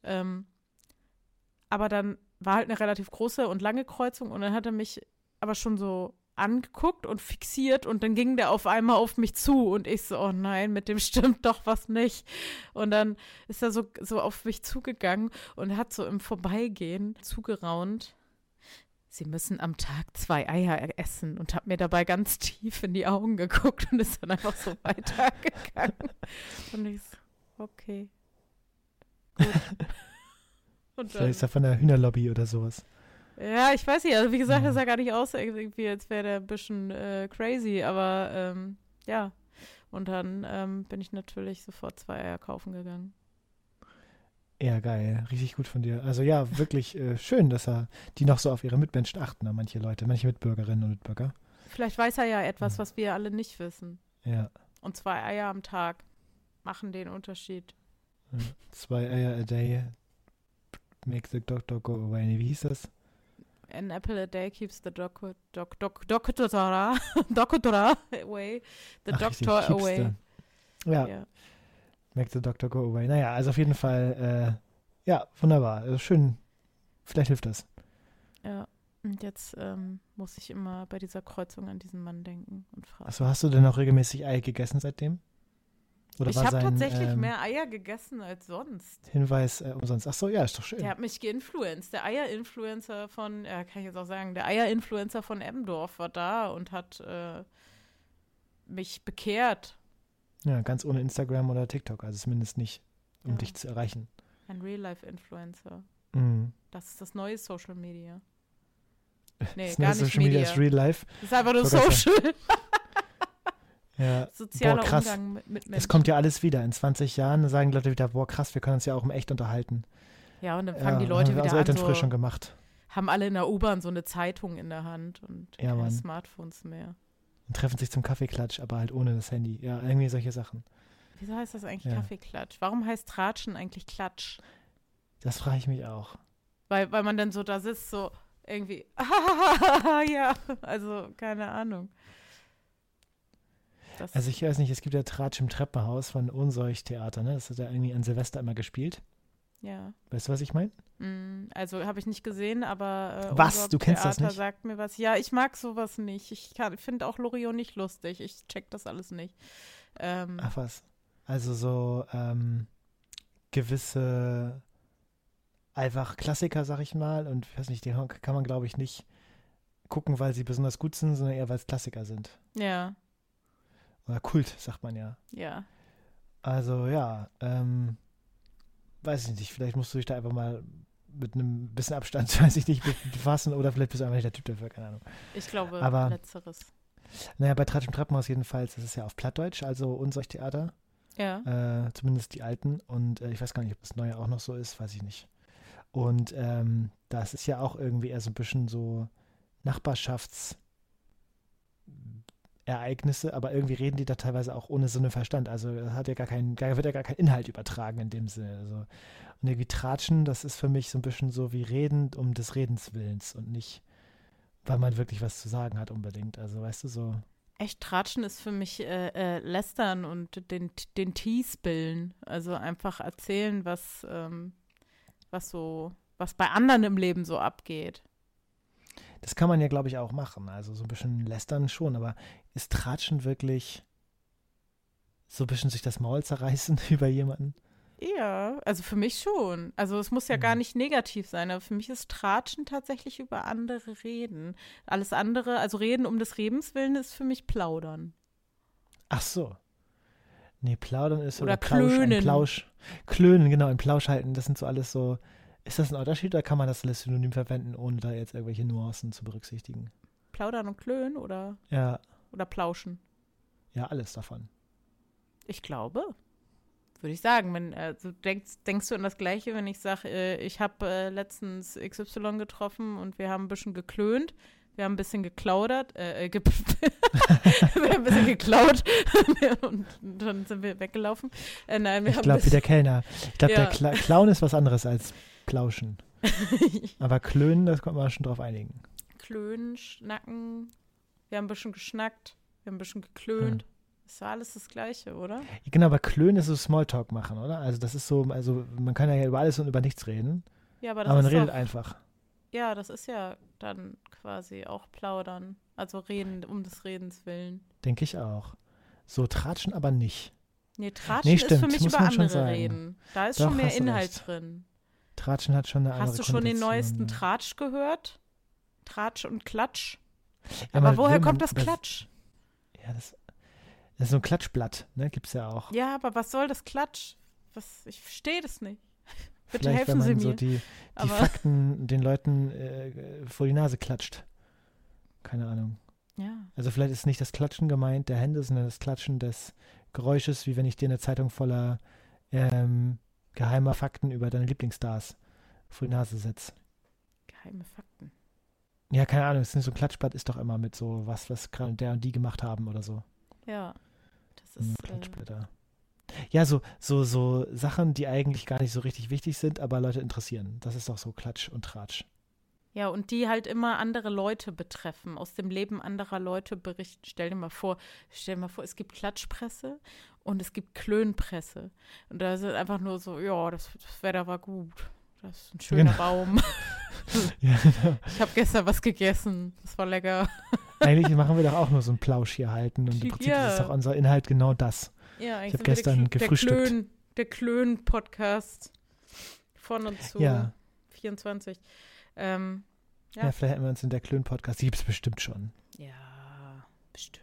aber dann war halt eine relativ große und lange Kreuzung und dann hat er mich aber schon so angeguckt und fixiert und dann ging der auf einmal auf mich zu und ich so, oh nein, mit dem stimmt doch was nicht. Und dann ist er so auf mich zugegangen und hat so im Vorbeigehen zugeraunt, Sie müssen am Tag 2 Eier essen und hat mir dabei ganz tief in die Augen geguckt und ist dann einfach so weitergegangen. Und ich so, okay, gut. Und Vielleicht ist er von der Hühnerlobby oder sowas. Ja, ich weiß nicht, also wie gesagt, das sah gar nicht aus, irgendwie, als wäre der ein bisschen crazy, aber ja. Und dann bin ich natürlich sofort 2 Eier kaufen gegangen. Ja, geil. Richtig gut von dir. Also ja, wirklich schön, dass die noch so auf ihre Mitmenschen achten, manche Leute, manche Mitbürgerinnen und Mitbürger. Vielleicht weiß er ja etwas, was wir alle nicht wissen. Ja. Und 2 Eier am Tag machen den Unterschied. 2 Eier a day make the doctor go away. Nee, wie hieß das? An apple a day keeps the doctor away. The Ach, doctor richtig, away. Ja. Make the doctor go away. Naja, also auf jeden Fall, ja, wunderbar. Also schön. Vielleicht hilft das. Ja, und jetzt muss ich immer bei dieser Kreuzung an diesen Mann denken und fragen. Achso, hast du denn auch regelmäßig Eier gegessen seitdem? Oder Ich war habe sein tatsächlich mehr Eier gegessen als sonst. Hinweis umsonst? Achso, ja, ist doch schön. Der hat mich geinfluenced. Der Eier-Influencer von, kann ich jetzt auch sagen, der Eier-Influencer von Eppendorf war da und hat mich bekehrt. Ja, ganz ohne Instagram oder TikTok, also zumindest nicht, um dich zu erreichen. Ein Real-Life-Influencer. Mhm. Das ist das neue Social Media. Nee, Das gar neue nicht Social Media Media. ist Real Life. Das ist einfach nur Ich wollte Social. Ja. Sozialer Boah, krass. Umgang mit Menschen. Es kommt ja alles wieder. In 20 Jahren sagen die Leute wieder, boah, krass, wir können uns ja auch im Echt unterhalten. Ja, und dann fangen die Leute haben wir wieder unsere an, Eltern so, früher schon gemacht. haben alle in der U-Bahn so eine Zeitung in der Hand und Ja, keine Mann. Smartphones mehr. Und treffen sich zum Kaffeeklatsch, aber halt ohne das Handy. Ja, irgendwie solche Sachen. Wieso heißt das eigentlich Ja. Kaffeeklatsch? Warum heißt Tratschen eigentlich Klatsch? Das frage ich mich auch. Weil man dann so da sitzt, so irgendwie, ja, also keine Ahnung. Das, Also ich weiß nicht, es gibt ja Tratsch im Treppenhaus von Ohnsorg-Theater, ne? Das hat ja irgendwie an Silvester immer gespielt. ja. Weißt du, was ich meine? Also habe ich nicht gesehen, aber Was? unser Du kennst das Theater nicht? sagt mir was. Ja, ich mag sowas nicht. Ich finde auch Loriot nicht lustig. Ich check das alles nicht. Ach was. Also so gewisse einfach Klassiker, sag ich mal, und ich weiß nicht, die kann man, glaube ich, nicht gucken, weil sie besonders gut sind, sondern eher, weil es Klassiker sind. Ja, Oder Kult, sagt man ja. ja. Also ja, weiß ich nicht, vielleicht musst du dich da einfach mal mit einem bisschen Abstand, weiß ich nicht, befassen oder vielleicht bist du einfach nicht der Typ dafür, keine Ahnung. Ich glaube, Aber- Letzteres. Naja, bei Tratsch im Treppenhaus jedenfalls, das ist ja auf Plattdeutsch, also Ohnsorg-Theater, Ja. zumindest die alten, und ich weiß gar nicht, ob das neue auch noch so ist, weiß ich nicht. Und das ist ja auch irgendwie eher so ein bisschen so Nachbarschaftsereignisse, aber irgendwie reden die da teilweise auch ohne Sinn und Verstand. Also das hat ja wird ja gar kein Inhalt übertragen in dem Sinne. Also, und irgendwie Tratschen, das ist für mich so ein bisschen so wie Reden um des Redens Willens und nicht, weil man wirklich was zu sagen hat unbedingt. Also weißt du, so Echt, Tratschen ist für mich lästern und den Tee spillen. Also einfach erzählen, was bei anderen im Leben so abgeht. Das kann man ja, glaube ich, auch machen. Also so ein bisschen lästern schon, aber ist Tratschen wirklich so ein bisschen sich das Maul zerreißen über jemanden? Ja, also für mich schon. Also es muss ja gar nicht negativ sein, aber für mich ist Tratschen tatsächlich über andere reden. Alles andere, also reden um des Redens willen, ist für mich Plaudern. Ach so. Nee, plaudern ist Oder Plausch, ein klönen. Plausch. Klönen, genau, ein Plausch halten, das sind so alles so. Ist das ein Unterschied oder kann man das alles synonym verwenden, ohne da jetzt irgendwelche Nuancen zu berücksichtigen? Plaudern und klönen oder Ja, plauschen? ja, alles davon. Ich glaube, würde ich sagen. Wenn, denkst du an das Gleiche, wenn ich sage, ich habe letztens XY getroffen und wir haben ein bisschen geklönt, wir haben ein bisschen geklaudert, wir haben ein bisschen geklaut und dann sind wir weggelaufen. Nein, wir Ich haben glaube, wie der Kellner. Ich glaube, Ja. der Clown ist was anderes als Plauschen. Aber Klönen, das kommt man schon drauf einigen. Klönen, schnacken, wir haben ein bisschen geschnackt, wir haben ein bisschen geklönt. Das war alles das Gleiche, oder? Genau, aber Klönen ist so Smalltalk machen, oder? Also das ist so, also man kann ja über alles und über nichts reden, Ja, aber aber man ist redet doch, einfach. ja, das ist ja dann quasi auch Plaudern. Also reden um des Redens willen. Denke ich auch. So Tratschen aber nicht. Nee, Tratschen Nee, ist stimmt, für mich muss über man schon andere sagen. reden. Da ist Doch, schon mehr hast du Inhalt recht. drin. Tratschen hat schon eine andere Hast du schon den Konnotation, neuesten ja. Tratsch gehört? Tratsch und Klatsch? Ja, Aber man woher will- kommt man- das Klatsch? Ja, das ist so ein Klatschblatt, ne? Gibt's ja auch. Ja, aber was soll das Klatsch? Ich verstehe das nicht. Bitte Vielleicht, helfen wenn Sie man so mir. die Aber- Fakten den Leuten vor die Nase klatscht. Keine Ahnung. Ja. Also vielleicht ist nicht das Klatschen gemeint der Hände, sondern das Klatschen des Geräusches, wie wenn ich dir eine Zeitung voller geheimer Fakten über deine Lieblingsstars vor die Nase setze. Geheime Fakten. Ja, keine Ahnung, so ein Klatschblatt ist doch immer mit so was gerade der und die gemacht haben oder so. Ja. Das ist. Klatschblätter. Ja, so Sachen, die eigentlich gar nicht so richtig wichtig sind, aber Leute interessieren. Das ist doch so Klatsch und Tratsch. Ja, und die halt immer andere Leute betreffen, aus dem Leben anderer Leute berichten. Stell dir mal vor, es gibt Klatschpresse und es gibt Klönpresse. Und da sind einfach nur so, ja, das Wetter war gut. Das ist ein schöner Genau. Baum. Ja, genau. Ich habe gestern was gegessen. Das war lecker. Eigentlich machen wir doch auch nur so einen Plausch hier halten und im Prinzip Ja. ist doch unser Inhalt genau das. Ja, Ich eigentlich hab sind wir gestern gefrühstückt. der Klön-Podcast von und zu Ja. 24. Ja. Ja. Vielleicht hätten wir uns in der Klön-Podcast, die gibt es bestimmt schon. Ja, bestimmt.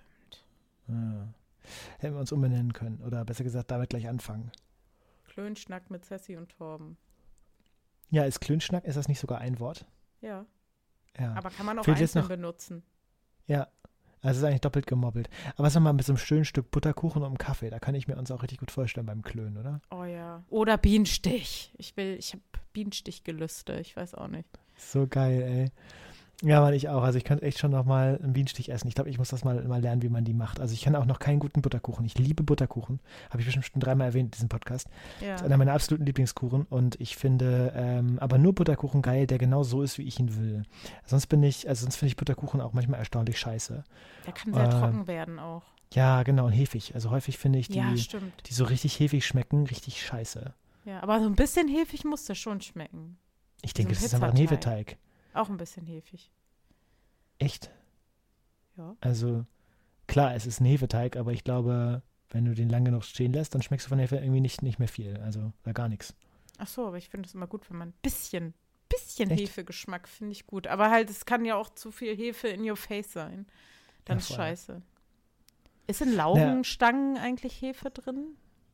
Ja. Hätten wir uns umbenennen können oder besser gesagt damit gleich anfangen. Klönschnack mit Sessi und Torben. Ja, ist Klönschnack, ist das nicht sogar ein Wort? Ja, Ja. aber kann man auch Fehlt jetzt einzeln noch- benutzen. Ja. Also es ist eigentlich doppelt gemobbelt. Aber sag mal, mit so einem schönen Stück Butterkuchen und einem Kaffee, da kann ich mir uns auch richtig gut vorstellen beim Klönen, oder? Oh ja. Oder Bienenstich. Ich habe Bienenstichgelüste. Ich weiß auch nicht. So geil, ey. Ja, Mann, ich auch. Also ich könnte echt schon noch mal einen Bienenstich essen. Ich glaube, ich muss das mal lernen, wie man die macht. Also ich kann auch noch keinen guten Butterkuchen. Ich liebe Butterkuchen. Habe ich bestimmt schon 3-mal erwähnt in diesem Podcast. Ja. Das ist einer meiner absoluten Lieblingskuchen. Und ich finde aber nur Butterkuchen geil, der genau so ist, wie ich ihn will. Sonst finde ich Butterkuchen auch manchmal erstaunlich scheiße. Der kann sehr trocken werden auch. Ja, genau, und hefig. Also häufig finde ich Ja, die, stimmt. die so richtig hefig schmecken, richtig scheiße. Ja, aber so ein bisschen hefig muss der schon schmecken. Ich denke, So ein das ist einfach ein Pizzateig. Hefeteig. Auch ein bisschen hefig. Echt? Ja. Also, klar, es ist ein Hefeteig, aber ich glaube, wenn du den lange genug stehen lässt, dann schmeckst du von Hefe irgendwie nicht mehr viel. Also, oder gar nichts. Ach so, aber ich finde es immer gut, wenn man ein bisschen Echt? Hefegeschmack finde ich gut. Aber halt, es kann ja auch zu viel Hefe in your face sein. Dann Ja, ist voll. scheiße. Ist in Laugenstangen eigentlich Hefe drin?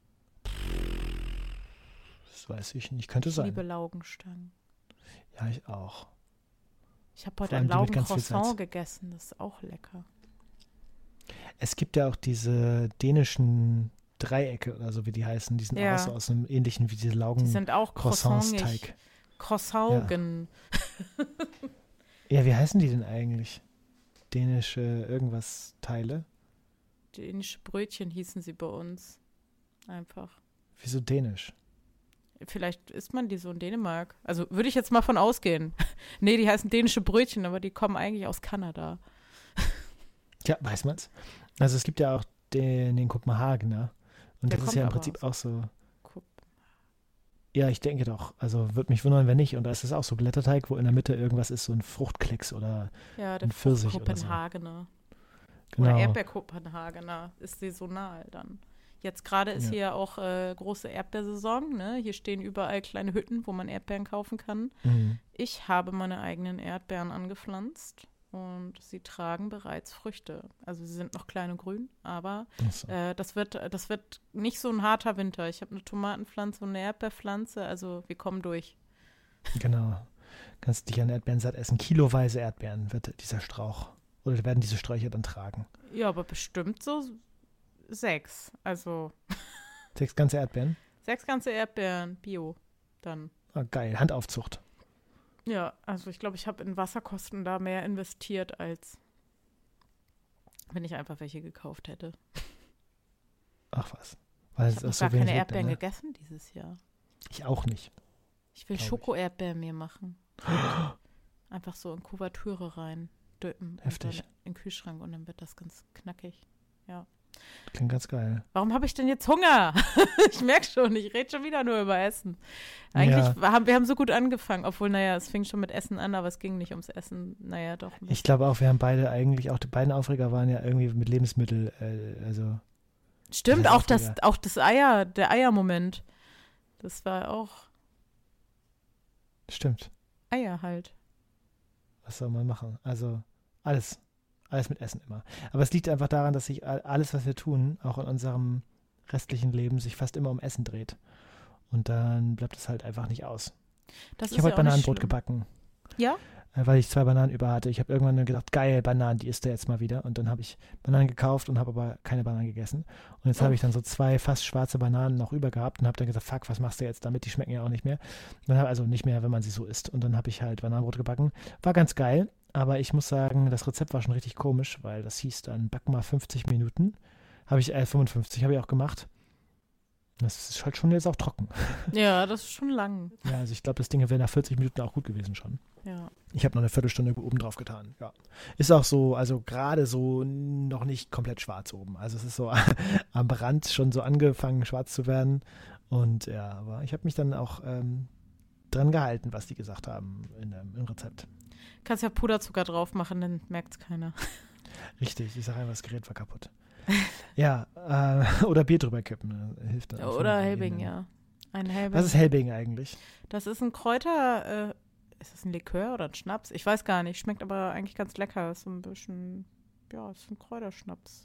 Das weiß ich nicht. Könnte Ich sein. liebe Laugenstangen. Ja, ich auch. Ich habe Vor heute allem ein die mit ganz viel Laugencroissant Salz. gegessen. Das ist auch lecker. Es gibt ja auch diese dänischen Dreiecke oder so, wie die heißen. Die sind Ja. auch so aus einem ähnlichen wie diese Die Laugen sind auch croissantig. Croissantsteig. Croissanten. Ja, wie heißen die denn eigentlich? Dänische irgendwas Teile? Dänische Brötchen hießen sie bei uns. Einfach. Wieso dänisch? Vielleicht isst man die so in Dänemark. Also würde ich jetzt mal von ausgehen. Nee, die heißen dänische Brötchen, aber die kommen eigentlich aus Kanada. Ja, weiß man's. Also es gibt ja auch den Kopenhagener. Und Der das ist kommt ja im aber Prinzip aus auch so. Kup- Ja, ich denke doch. Also würde mich wundern, wenn nicht. Und da ist es auch so Blätterteig, wo in der Mitte irgendwas ist, so ein Fruchtklecks oder Ja, der ein Pfirsich oder so. Kopenhagener. Oder Genau. Erdbeer-Kopenhagener ist saisonal dann. Jetzt gerade ist Ja. hier ja auch große Erdbeersaison. Ne? Hier stehen überall kleine Hütten, wo man Erdbeeren kaufen kann. Mhm. Ich habe meine eigenen Erdbeeren angepflanzt und sie tragen bereits Früchte. Also sie sind noch klein und grün, aber Ach so. das wird nicht so ein harter Winter. Ich habe eine Tomatenpflanze und eine Erdbeerpflanze, also wir kommen durch. Genau. Kannst dich an Erdbeeren satt essen. Kiloweise Erdbeeren wird dieser Strauch. Oder werden diese Sträucher dann tragen. Ja, aber bestimmt so 6. Also 6 ganze Erdbeeren. 6 ganze Erdbeeren, Bio dann. Ah, geil. Handaufzucht. Ja, also ich glaube, ich habe in Wasserkosten da mehr investiert, als wenn ich einfach welche gekauft hätte. Ach was. Weil Ich es habe auch noch so gar wenig keine regnet, Erdbeeren ne? gegessen dieses Jahr. Ich auch nicht. Ich will Glaub ich. Schoko-Erdbeeren mir machen. Einfach so in Kuvertüre rein döpen. Heftig. Und dann in den Kühlschrank und dann wird das ganz knackig. Ja. Klingt ganz geil. Warum habe ich denn jetzt Hunger? Ich merke schon, ich rede schon wieder nur über Essen. Eigentlich Ja. wir haben so gut angefangen, obwohl, naja, es fing schon mit Essen an, aber es ging nicht ums Essen. Naja, doch. ein Ich glaube auch, wir haben beide eigentlich, auch die beiden Aufreger waren ja irgendwie mit Lebensmittel, also Stimmt, das auch Aufreger. der Eiermoment. Das war auch stimmt. Eier halt. Was soll man machen? Also alles mit Essen immer. Aber es liegt einfach daran, dass sich alles, was wir tun, auch in unserem restlichen Leben, sich fast immer um Essen dreht. Und dann bleibt es halt einfach nicht aus. Das Ich ist habe ja heute auch nicht Bananenbrot schlimm. gebacken, Ja? weil ich 2 Bananen über hatte. Ich habe irgendwann dann gedacht, geil, Bananen, die isst du jetzt mal wieder. Und dann habe ich Bananen gekauft und habe aber keine Bananen gegessen. Und jetzt habe ich dann so 2 fast schwarze Bananen noch über gehabt und habe dann gesagt, fuck, was machst du jetzt damit? Die schmecken ja auch nicht mehr. Und dann also nicht mehr, wenn man sie so isst. Und dann habe ich halt Bananenbrot gebacken. War ganz geil, aber ich muss sagen, das Rezept war schon richtig komisch, weil das hieß dann, back mal 50 Minuten. 55 habe ich auch gemacht. Das ist halt schon jetzt auch trocken. Ja, das ist schon lang. Ja, also ich glaube, das Ding wäre nach 40 Minuten auch gut gewesen schon. Ja. Ich habe noch eine Viertelstunde oben drauf getan. Ja. Ist auch so, also gerade so noch nicht komplett schwarz oben. Also es ist so am Rand schon so angefangen, schwarz zu werden. Und ja, aber ich habe mich dann auch dran gehalten, was die gesagt haben im Rezept. Kannst ja Puderzucker drauf machen, dann merkt es keiner. Richtig, ich sage einfach, das Gerät war kaputt. Ja, oder Bier drüber kippen. Hilft dann. Oder Helbing, ja. Ein Helbing. Was ist Helbing eigentlich? Das ist ein Kräuter, ist das ein Likör oder ein Schnaps? Ich weiß gar nicht. Schmeckt aber eigentlich ganz lecker. Ist so ein bisschen, ja, ist ein Kräuterschnaps.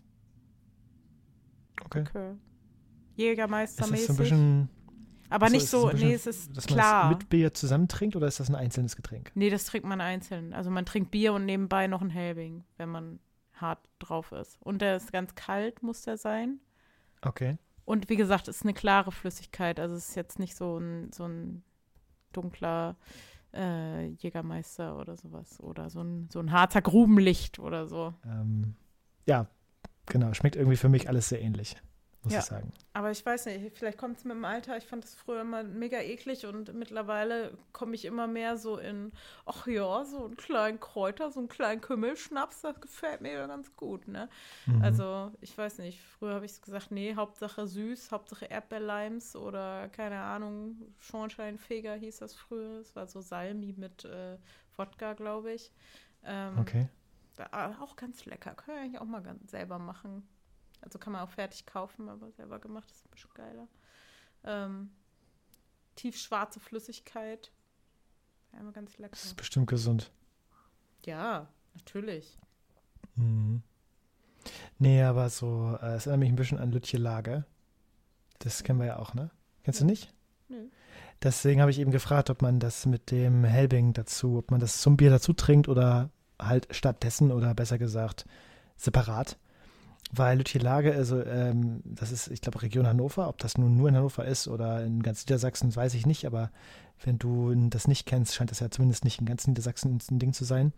Okay. Likör. Ist Jägermeistermäßig. das so ein bisschen, aber Achso, nicht ist das so, ein bisschen, nee, es ist dass man klar. das mit Bier zusammentrinkt oder ist das ein einzelnes Getränk? Nee, das trinkt man einzeln. Also man trinkt Bier und nebenbei noch ein Helbing, wenn man hart drauf ist. Und der ist ganz kalt, muss der sein. Okay. Und wie gesagt, es ist eine klare Flüssigkeit. Also es ist jetzt nicht so ein dunkler Jägermeister oder sowas. Oder so ein Harzer Grubenlicht oder so. Ja, genau. Schmeckt irgendwie für mich alles sehr ähnlich, muss Ja. ich sagen. Aber ich weiß nicht, vielleicht kommt es mit dem Alter. Ich fand das früher immer mega eklig und mittlerweile komme ich immer mehr so in, ach ja, so einen kleinen Kräuter, so einen kleinen Kümmelschnaps, das gefällt mir ja ganz gut, ne? Mhm. Also, ich weiß nicht, früher habe ich gesagt, nee, Hauptsache süß, Hauptsache Erdbeerleims oder, keine Ahnung, Schornsteinfeger hieß das früher. Das war so Salmi mit Wodka, glaube ich. Okay. Auch ganz lecker, kann ich eigentlich auch mal selber machen. Also kann man auch fertig kaufen, aber selber gemacht ist ein bisschen geiler. Tiefschwarze Flüssigkeit. Einmal ganz lecker. Das ist bestimmt gesund. Ja, natürlich. Mhm. Nee, aber so, es erinnert mich ein bisschen an Lütje Lager. Das kennen wir ja auch, ne? Kennst du nicht? Nö. Deswegen habe ich eben gefragt, ob man das mit dem Helbing dazu, ob man das zum Bier dazu trinkt oder halt stattdessen oder besser gesagt separat. Weil Lütje Lager, also das ist, ich glaube, Region Hannover. Ob das nun nur in Hannover ist oder in ganz Niedersachsen, weiß ich nicht. Aber wenn du das nicht kennst, scheint das ja zumindest nicht in ganz Niedersachsen ein Ding zu sein.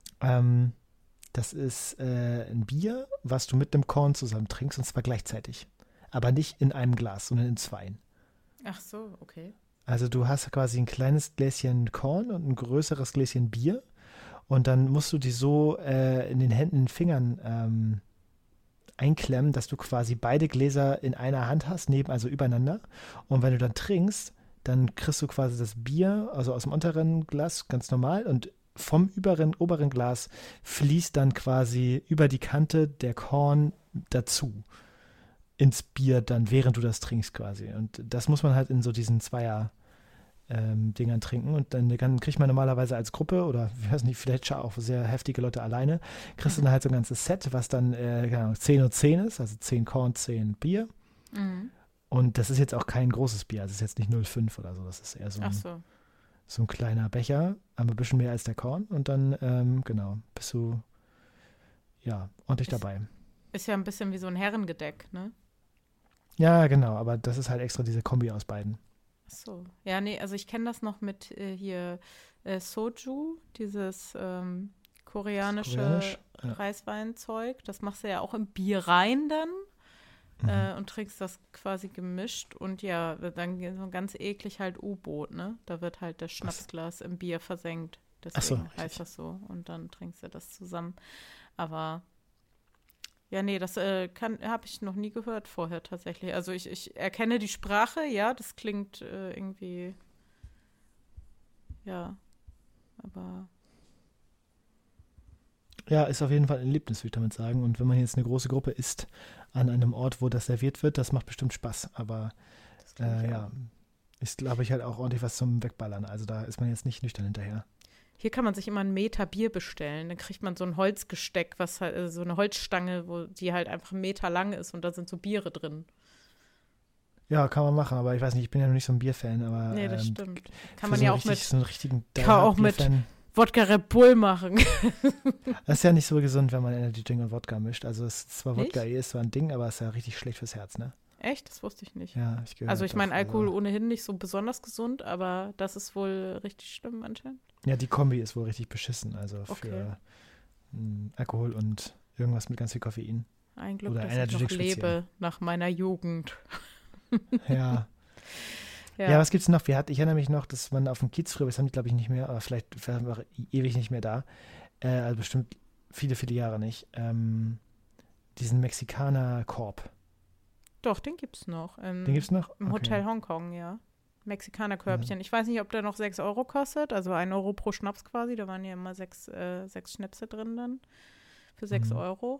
Das ist ein Bier, was du mit einem Korn zusammen trinkst, und zwar gleichzeitig. Aber nicht in einem Glas, sondern in 2. Ach so, okay. Also du hast quasi ein kleines Gläschen Korn und ein größeres Gläschen Bier. Und dann musst du die so in den Händen, Fingern einklemmen, dass du quasi beide Gläser in einer Hand hast, also übereinander. Und wenn du dann trinkst, dann kriegst du quasi das Bier, also aus dem unteren Glas ganz normal, und vom oberen Glas fließt dann quasi über die Kante der Korn dazu ins Bier dann, während du das trinkst quasi. Und das muss man halt in so diesen Dingern trinken, und dann kriegt man normalerweise als Gruppe oder ich weiß nicht, vielleicht auch sehr heftige Leute alleine, kriegst du dann halt so ein ganzes Set, was dann 10 und 10 ist, also 10 Korn, 10 Bier. Mhm. Und das ist jetzt auch kein großes Bier, also es ist jetzt nicht 0,5 oder so, das ist eher so ein kleiner Becher, aber ein bisschen mehr als der Korn, und dann, bist du ordentlich dabei. Ist ja ein bisschen wie so ein Herrengedeck, ne? Ja, genau, aber das ist halt extra diese Kombi aus beiden. Ach so. Ja, nee, also ich kenne das noch mit hier Soju, dieses koreanische Reisweinzeug. Das machst du ja auch im Bier rein dann und trinkst das quasi gemischt. Und ja, dann so ganz eklig halt U-Boot, ne? Da wird halt das Schnapsglas im Bier versenkt. Deswegen heißt das so. Und dann trinkst du das zusammen. Aber ja, nee, das habe ich noch nie gehört vorher tatsächlich. Also ich erkenne die Sprache, ja, das klingt irgendwie, ja, aber. Ja, ist auf jeden Fall ein Erlebnis, würde ich damit sagen. Und wenn man jetzt eine große Gruppe isst an einem Ort, wo das serviert wird, das macht bestimmt Spaß. Aber ist, glaube ich, halt auch ordentlich was zum Wegballern. Also da ist man jetzt nicht nüchtern hinterher. Hier kann man sich immer einen Meter Bier bestellen. Dann kriegt man so ein Holzgesteck, was halt, so eine Holzstange, die halt einfach 1 Meter lang ist, und da sind so Biere drin. Ja, kann man machen, aber ich weiß nicht, ich bin ja noch nicht so ein Bierfan. Aber, nee, das stimmt. Kann man ja auch mit, so einen richtigen mit Wodka Red Bull machen. Das ist ja nicht so gesund, wenn man Energy Drink und Wodka mischt. Also es ist zwar Wodka, ist zwar ein Ding, aber es ist ja richtig schlecht fürs Herz, ne? Echt? Das wusste ich nicht. Ja, ich gehört. Also ich meine, Alkohol ohnehin nicht so besonders gesund, aber das ist wohl richtig schlimm anscheinend. Ja, die Kombi ist wohl richtig beschissen. Also für Alkohol und irgendwas mit ganz viel Koffein. Ein Glück, oder dass Energy ich noch Drink lebe nach meiner Jugend. Ja. Ja, was gibt's noch? Ich erinnere mich noch, dass man auf dem Kiez früher, das haben die, glaube ich, nicht mehr, aber vielleicht war ewig nicht mehr da, also bestimmt viele, viele Jahre nicht, diesen Mexikaner-Korb. Doch, den gibt's noch. Den gibt's noch? Im Hotel Hongkong, ja. Mexikaner-Körbchen. Ja. Ich weiß nicht, ob der noch 6 Euro kostet, also 1 Euro pro Schnaps quasi. Da waren ja immer 6 Schnäpse drin dann für 6 Euro.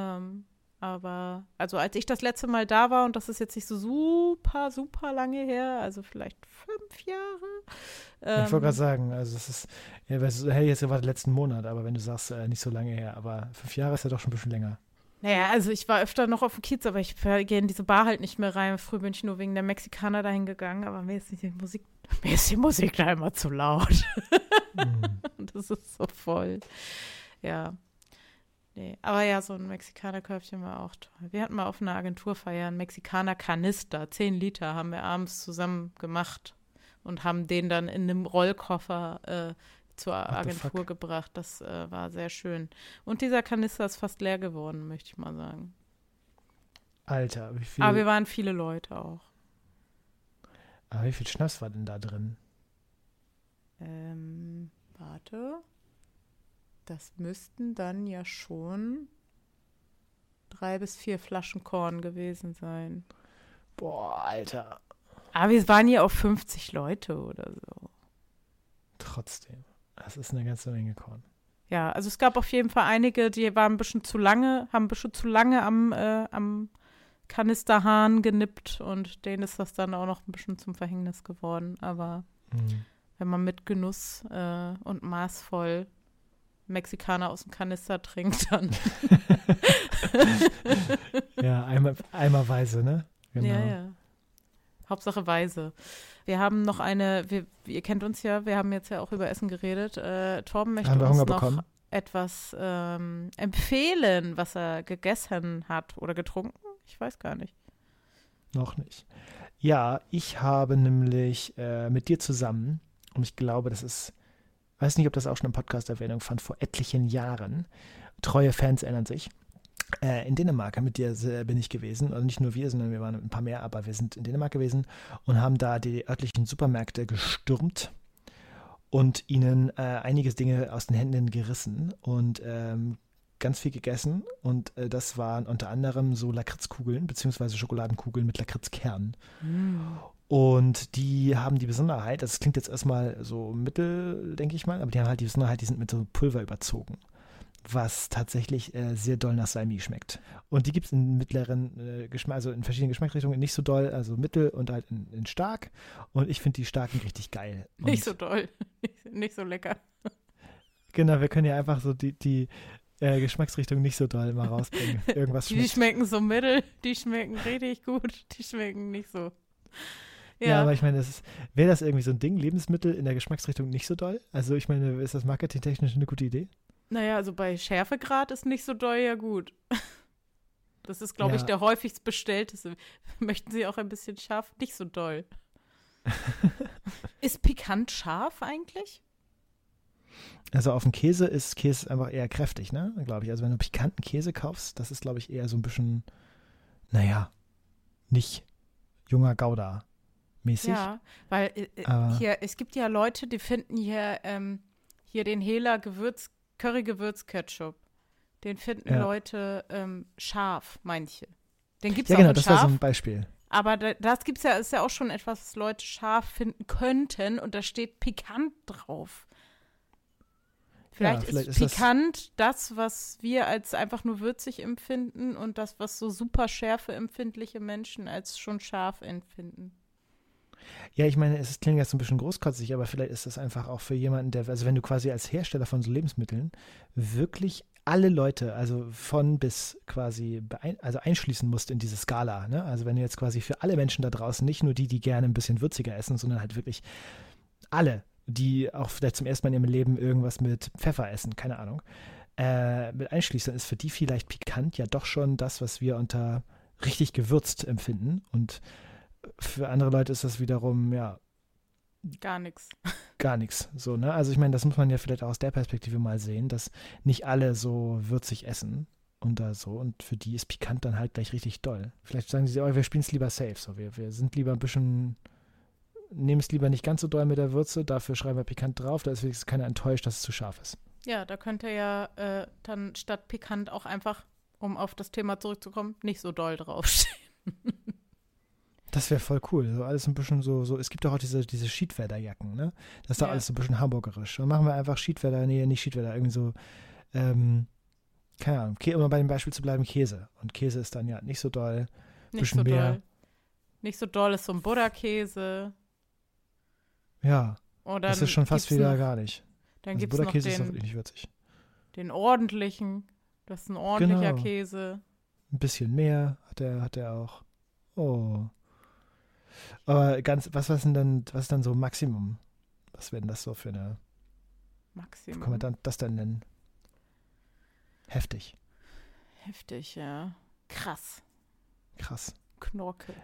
Aber, also als ich das letzte Mal da war, und das ist jetzt nicht so super, super lange her, also vielleicht 5 Jahre. Ich wollte gerade sagen, also es ist, ja, hey, jetzt war der letzten Monat, aber wenn du sagst, nicht so lange her, aber 5 Jahre ist ja doch schon ein bisschen länger. Naja, also ich war öfter noch auf dem Kiez, aber ich gehe in diese Bar halt nicht mehr rein. Früher bin ich nur wegen der Mexikaner dahin gegangen, aber mir ist die Musik da immer zu laut. Das ist so voll. Ja. Nee, aber ja, so ein Mexikaner-Körbchen war auch toll. Wir hatten mal auf einer Agenturfeier einen Mexikaner-Kanister, 10 Liter, haben wir abends zusammen gemacht und haben den dann in einem Rollkoffer zur Agentur gebracht. Das war sehr schön. Und dieser Kanister ist fast leer geworden, möchte ich mal sagen. Alter, wie viel? Aber wir waren viele Leute auch. Aber wie viel Schnaps war denn da drin? Warte. Das müssten dann ja schon 3 bis 4 Flaschen Korn gewesen sein. Boah, Alter. Aber wir waren ja auch 50 Leute oder so. Trotzdem. Das ist eine ganze Menge Korn. Ja, also es gab auf jeden Fall einige, die waren haben ein bisschen zu lange am Kanisterhahn genippt, und denen ist das dann auch noch ein bisschen zum Verhängnis geworden. Aber wenn man mit Genuss und maßvoll Mexikaner aus dem Kanister trinkt, dann. Ja, eimerweise, ne? Genau. Ja. Hauptsache weise. Wir haben noch ihr kennt uns ja, wir haben jetzt ja auch über Essen geredet. Torben möchte uns noch etwas empfehlen, was er gegessen hat oder getrunken. Ich weiß gar nicht. Noch nicht. Ja, ich habe nämlich mit dir zusammen, und ich glaube, weiß nicht, ob das auch schon eine Podcast-Erwähnung fand, vor etlichen Jahren. Treue Fans erinnern sich. In Dänemark mit dir bin ich gewesen. Also nicht nur wir, sondern wir waren ein paar mehr, aber wir sind in Dänemark gewesen und haben da die örtlichen Supermärkte gestürmt und ihnen einige Dinge aus den Händen gerissen und ganz viel gegessen. Und das waren unter anderem so Lakritzkugeln, beziehungsweise Schokoladenkugeln mit Lakritzkern. Und die haben die Besonderheit, das klingt jetzt erstmal so mittel, denke ich mal, aber die haben halt die Besonderheit, die sind mit so Pulver überzogen, was tatsächlich sehr doll nach Salmi schmeckt. Und die gibt es in mittleren Geschmack, also in verschiedenen Geschmacksrichtungen, nicht so doll, also mittel und halt in stark. Und ich finde die starken richtig geil. Nicht so doll, nicht so lecker. Genau, wir können ja einfach so die Geschmacksrichtung nicht so doll mal rausbringen. Irgendwas Die schmeckt. schmecken so mittel, die schmecken richtig gut, die schmecken nicht so. Ja, aber ich meine, wäre das irgendwie so ein Ding, Lebensmittel in der Geschmacksrichtung nicht so doll? Also ich meine, ist das marketingtechnisch eine gute Idee? Naja, also bei Schärfegrad ist nicht so doll ja gut. Das ist, glaube ich, der häufigst bestellteste. Möchten Sie auch ein bisschen scharf? Nicht so doll. Ist pikant scharf eigentlich? Also auf dem Käse ist Käse einfach eher kräftig, ne? Glaube ich. Also wenn du pikanten Käse kaufst, das ist, glaube ich, eher so ein bisschen, naja, nicht junger Gouda mäßig. Ja, weil hier, es gibt ja Leute, die finden hier den Hela Curry-Gewürz-Ketchup. Den finden Leute scharf, manche. Den gibt es ja, auch genau, in das scharf. war so ein Beispiel. Aber das gibt's ja, ist ja auch schon etwas, was Leute scharf finden könnten und da steht pikant drauf. Vielleicht ist pikant das, was wir als einfach nur würzig empfinden und das, was so super schärfeempfindliche Menschen als schon scharf empfinden. Ja, ich meine, es klingt jetzt so ein bisschen großkotzig, aber vielleicht ist das einfach auch für jemanden, also wenn du quasi als Hersteller von so Lebensmitteln wirklich alle Leute, also von bis quasi, also einschließen musst in diese Skala, ne? Also wenn du jetzt quasi für alle Menschen da draußen, nicht nur die gerne ein bisschen würziger essen, sondern halt wirklich alle, die auch vielleicht zum ersten Mal in ihrem Leben irgendwas mit Pfeffer essen, keine Ahnung, mit einschließt, dann ist für die vielleicht pikant ja doch schon das, was wir unter richtig gewürzt empfinden. Und für andere Leute ist das wiederum, ja, gar nichts. Gar nichts. So, ne? Also ich meine, das muss man ja vielleicht auch aus der Perspektive mal sehen, dass nicht alle so würzig essen und da so. Und für die ist pikant dann halt gleich richtig doll. Vielleicht sagen sie, oh, wir spielen es lieber safe. So, wir sind lieber ein bisschen, nehmen es lieber nicht ganz so doll mit der Würze, dafür schreiben wir pikant drauf, da ist wenigstens keiner enttäuscht, dass es zu scharf ist. Ja, da könnte ja dann statt pikant auch einfach, um auf das Thema zurückzukommen, nicht so doll draufstehen. Das wäre voll cool. So alles ein bisschen so, es gibt doch auch diese Schiedwetter-Jacken, ne? Das ist doch alles so ein bisschen hamburgerisch. Dann machen wir einfach Schiedwetter, nee, nicht Schiedwetter, irgendwie so, keine Ahnung, um mal bei dem Beispiel zu bleiben, Käse. Und Käse ist dann ja nicht so doll, ein bisschen so mehr. Doll. Nicht so doll ist so ein Buddha-Käse. Ja, das ist schon fast wieder gar nicht. Dann also gibt es noch Buddha-Käse ist doch wirklich nicht würzig. Den ordentlichen, das ist ein ordentlicher genau. Käse. Ein bisschen mehr hat er auch. Oh. Aber was ist dann so Maximum? Was wäre denn das so für eine Maximum? Wie kann man das dann nennen? Heftig. Heftig, ja. Krass. Knorke.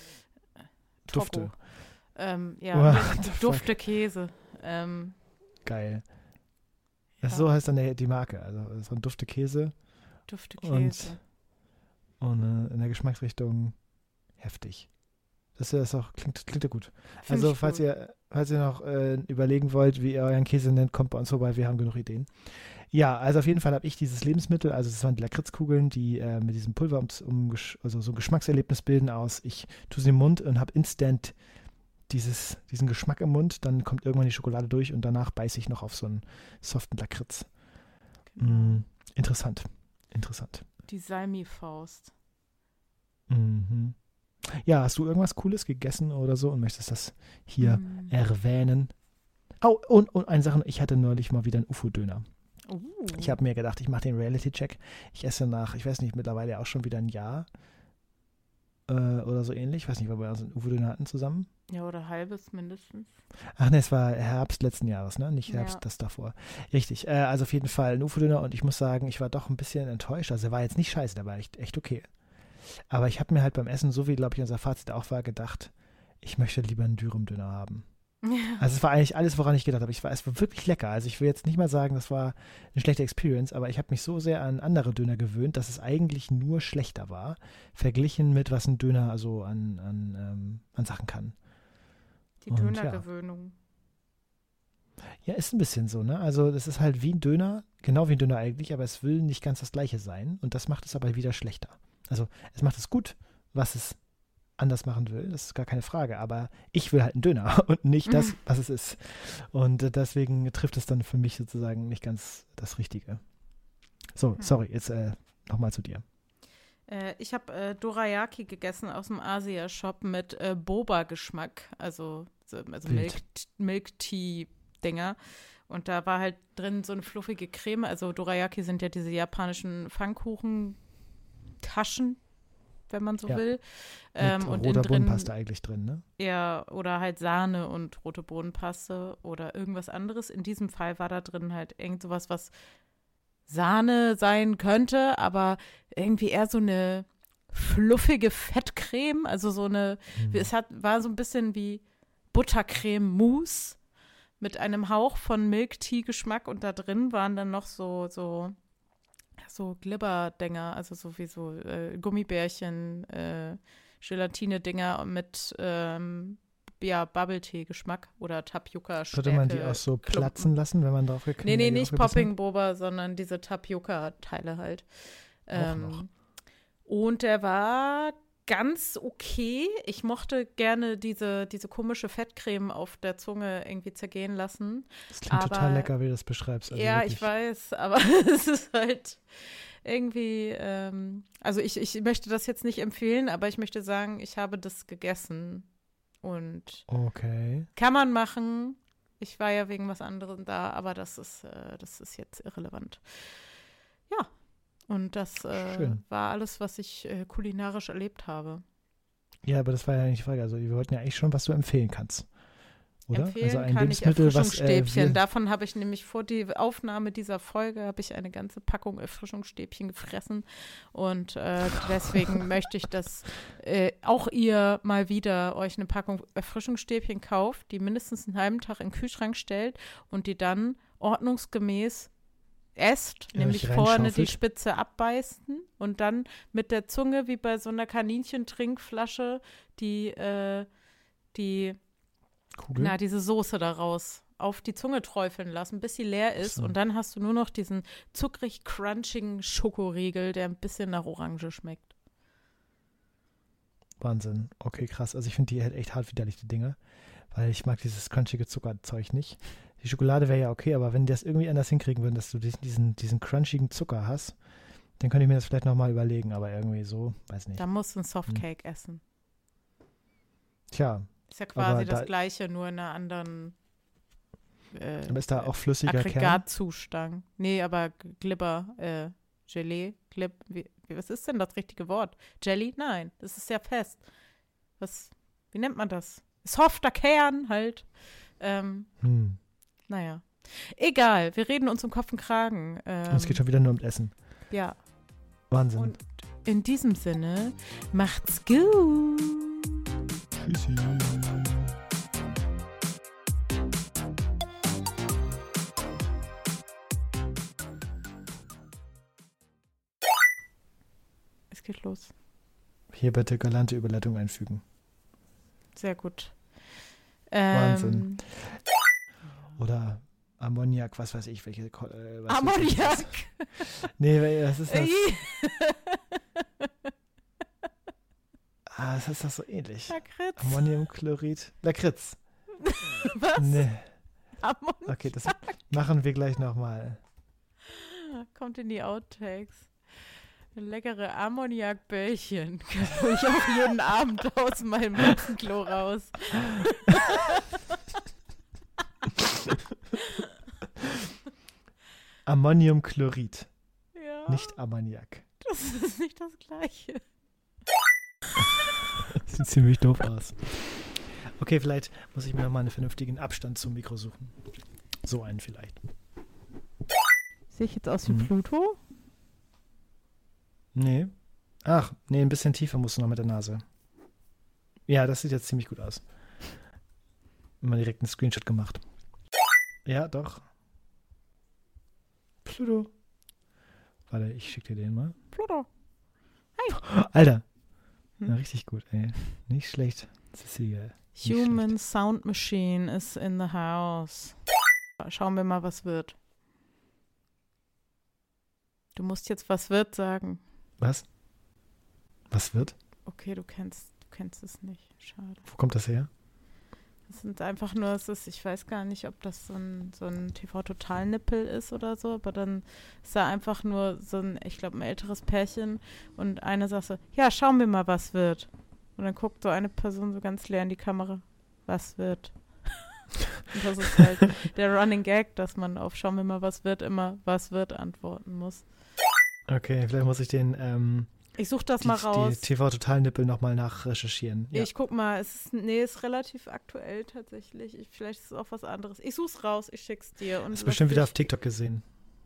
Dufte. Ja, Dufte Käse. Geil. Ja. So heißt dann die Marke. Also so ein Dufte Käse. Dufte Käse. Und in der Geschmacksrichtung heftig. Das ist auch, klingt ja gut. Also falls ihr noch überlegen wollt, wie ihr euren Käse nennt, kommt bei uns vorbei, wir haben genug Ideen. Ja, also auf jeden Fall habe ich dieses Lebensmittel, also das waren die Lakritzkugeln, die mit diesem Pulver also so ein Geschmackserlebnis bilden aus. Ich tue sie im Mund und habe instant diesen Geschmack im Mund, dann kommt irgendwann die Schokolade durch und danach beiße ich noch auf so einen soften Lakritz. Genau. Interessant. Die Salmi-Faust. Mhm. Ja, hast du irgendwas Cooles gegessen oder so und möchtest das hier erwähnen? Oh, und eine Sache, ich hatte neulich mal wieder einen UFO-Döner. Ich habe mir gedacht, ich mache den Reality-Check. Ich esse ich weiß nicht, mittlerweile auch schon wieder ein Jahr oder so ähnlich. Ich weiß nicht, weil wir uns einen UFO-Döner hatten zusammen. Ja, oder halbes mindestens. Ach ne, es war Herbst letzten Jahres, ne? Nicht Herbst, das davor. Richtig, also auf jeden Fall ein UFO-Döner und ich muss sagen, ich war doch ein bisschen enttäuscht. Also er war jetzt nicht scheiße, der war echt okay. Aber ich habe mir halt beim Essen, so wie, glaube ich, unser Fazit auch war, gedacht, ich möchte lieber einen Dürüm-Döner haben. Ja. Also es war eigentlich alles, woran ich gedacht habe. Es war wirklich lecker. Also ich will jetzt nicht mal sagen, das war eine schlechte Experience, aber ich habe mich so sehr an andere Döner gewöhnt, dass es eigentlich nur schlechter war, verglichen mit, was ein Döner also an Sachen kann. Die Dönergewöhnung. Ja, ist ein bisschen so, ne? Also das ist halt wie ein Döner, genau wie ein Döner eigentlich, aber es will nicht ganz das Gleiche sein und das macht es aber wieder schlechter. Also es macht es gut, was es anders machen will, das ist gar keine Frage, aber ich will halt einen Döner und nicht das, was es ist. Und deswegen trifft es dann für mich sozusagen nicht ganz das Richtige. So, sorry, jetzt nochmal zu dir. Ich habe Dorayaki gegessen aus dem Asia-Shop mit Boba-Geschmack, also Milk-Tea-Dinger. Und da war halt drin so eine fluffige Creme. Also Dorayaki sind ja diese japanischen Pfannkuchen-Taschen, wenn man so will. Mit und roter drin, Bohnenpaste eigentlich drin, ne? Ja, oder halt Sahne und rote Bohnenpaste oder irgendwas anderes. In diesem Fall war da drin halt irgend sowas, was Sahne sein könnte, aber irgendwie eher so eine fluffige Fettcreme, also so eine, war so ein bisschen wie Buttercreme-Mousse mit einem Hauch von Milk-Tea-Geschmack und da drin waren dann noch so Glibber-Dinger, also so wie so Gummibärchen, Gelatine-Dinger mit Bubble-Tea-Geschmack oder Tapioca-Stärke. Könnte man die auch so platzen lassen, wenn man drauf gekriegt? Nee, nicht Popping-Boba, sondern diese Tapioca-Teile halt. Und der war ganz okay. Ich mochte gerne diese komische Fettcreme auf der Zunge irgendwie zergehen lassen. Das klingt total lecker, wie du das beschreibst. Also ja, wirklich. Ich weiß, aber es ist halt irgendwie, also ich möchte das jetzt nicht empfehlen, aber ich möchte sagen, ich habe das gegessen und kann man machen. Ich war ja wegen was anderem da, aber das ist jetzt irrelevant. Ja. Und das war alles, was ich kulinarisch erlebt habe. Ja, aber das war ja nicht die Frage. Also wir wollten ja eigentlich schon, was du empfehlen kannst. Oder? Empfehlen also ein kann Lebensmittel, ich Erfrischungsstäbchen. Davon habe ich nämlich vor die Aufnahme dieser Folge habe ich eine ganze Packung Erfrischungsstäbchen gefressen. Und deswegen möchte ich, dass auch ihr mal wieder euch eine Packung Erfrischungsstäbchen kauft, die mindestens einen halben Tag in den Kühlschrank stellt und die dann ordnungsgemäß esst, nämlich vorne die Spitze abbeißen und dann mit der Zunge wie bei so einer Kaninchen-Trinkflasche diese Soße daraus auf die Zunge träufeln lassen, bis sie leer ist und dann hast du nur noch diesen zuckrig crunchigen Schokoriegel, der ein bisschen nach Orange schmeckt. Wahnsinn. Okay, krass. Also ich finde die halt echt hart widerlich, die Dinger, weil ich mag dieses crunchige Zuckerzeug nicht. Die Schokolade wäre ja okay, aber wenn die das irgendwie anders hinkriegen würden, dass du diesen crunchigen Zucker hast, dann könnte ich mir das vielleicht nochmal überlegen, aber irgendwie so, weiß nicht. Da musst du einen Softcake essen. Tja. Ist ja quasi das Gleiche, nur in einer anderen aber ist da auch flüssiger Aggregatzustand. Nee, aber Glibber, Gelee, was ist denn das richtige Wort? Jelly? Nein, das ist ja fest. Wie nennt man das? Softer Kern halt. Naja. Egal, wir reden uns um Kopf und Kragen. Und es geht schon wieder nur ums Essen. Ja. Wahnsinn. Und in diesem Sinne, macht's gut. Tschüssi. Es geht los. Hier bitte galante Überleitung einfügen. Sehr gut. Wahnsinn. Oder Ammoniak, was weiß ich, welche. Ammoniak! Nee, was ist das? Das ist doch so ähnlich. Lakritz. Ammoniumchlorid. Lakritz. Was? Nee. Ammoniak. Okay, das machen wir gleich nochmal. Kommt in die Outtakes. Leckere Ammoniakbällchen. Hol ich auch jeden Abend aus meinem Klo raus. Ammoniumchlorid. Ja. Nicht Ammoniak. Das ist nicht das Gleiche. Das sieht ziemlich doof aus. Okay, vielleicht muss ich mir nochmal einen vernünftigen Abstand zum Mikro suchen. So einen vielleicht. Sehe ich jetzt aus wie Pluto? Nee. Ach, nee, ein bisschen tiefer musst du noch mit der Nase. Ja, das sieht jetzt ziemlich gut aus. Mal direkt einen Screenshot gemacht. Ja, doch. Pluto. Warte, ich schicke dir den mal. Pluto. Hey. Alter. Ja, richtig gut, ey. Nicht schlecht. Cecilia. Human Sound Machine is in the house. Schauen wir mal, was wird. Du musst jetzt was wird sagen. Was? Was wird? Okay, du kennst es nicht. Schade. Wo kommt das her? Es sind einfach nur, ich weiß gar nicht, ob das so ein TV-Total-Nippel ist oder so, aber dann ist da einfach nur ich glaube, ein älteres Pärchen und eine sagt so, ja, schauen wir mal, was wird. Und dann guckt so eine Person so ganz leer in die Kamera, was wird. Und das ist halt der Running Gag, dass man auf schauen wir mal, was wird, immer was wird antworten muss. Okay, vielleicht muss ich Ich suche das mal raus. Die TV-Total-Nippel nochmal nachrecherchieren. Ja. Ich guck mal, es ist relativ aktuell tatsächlich. Vielleicht ist es auch was anderes. Ich such's raus, ich schick's dir. Und hast du bestimmt wieder auf TikTok gesehen.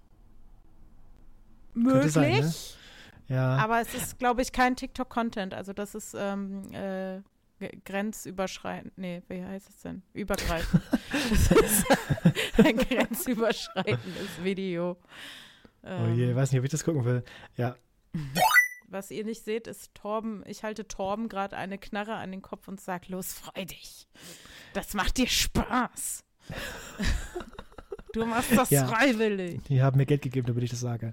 Möglich. Sein, ne? Ja. Aber es ist, glaube ich, kein TikTok-Content. Also das ist grenzüberschreitend. Nee, wie heißt es denn? Übergreifend. Das ist ein grenzüberschreitendes Video. Oh je, weiß nicht, ob ich das gucken will. Ja. Was ihr nicht seht, ist Torben. Ich halte Torben gerade eine Knarre an den Kopf und sage, los, freu dich. Das macht dir Spaß. Du machst das freiwillig. Die haben mir Geld gegeben, damit ich das sage.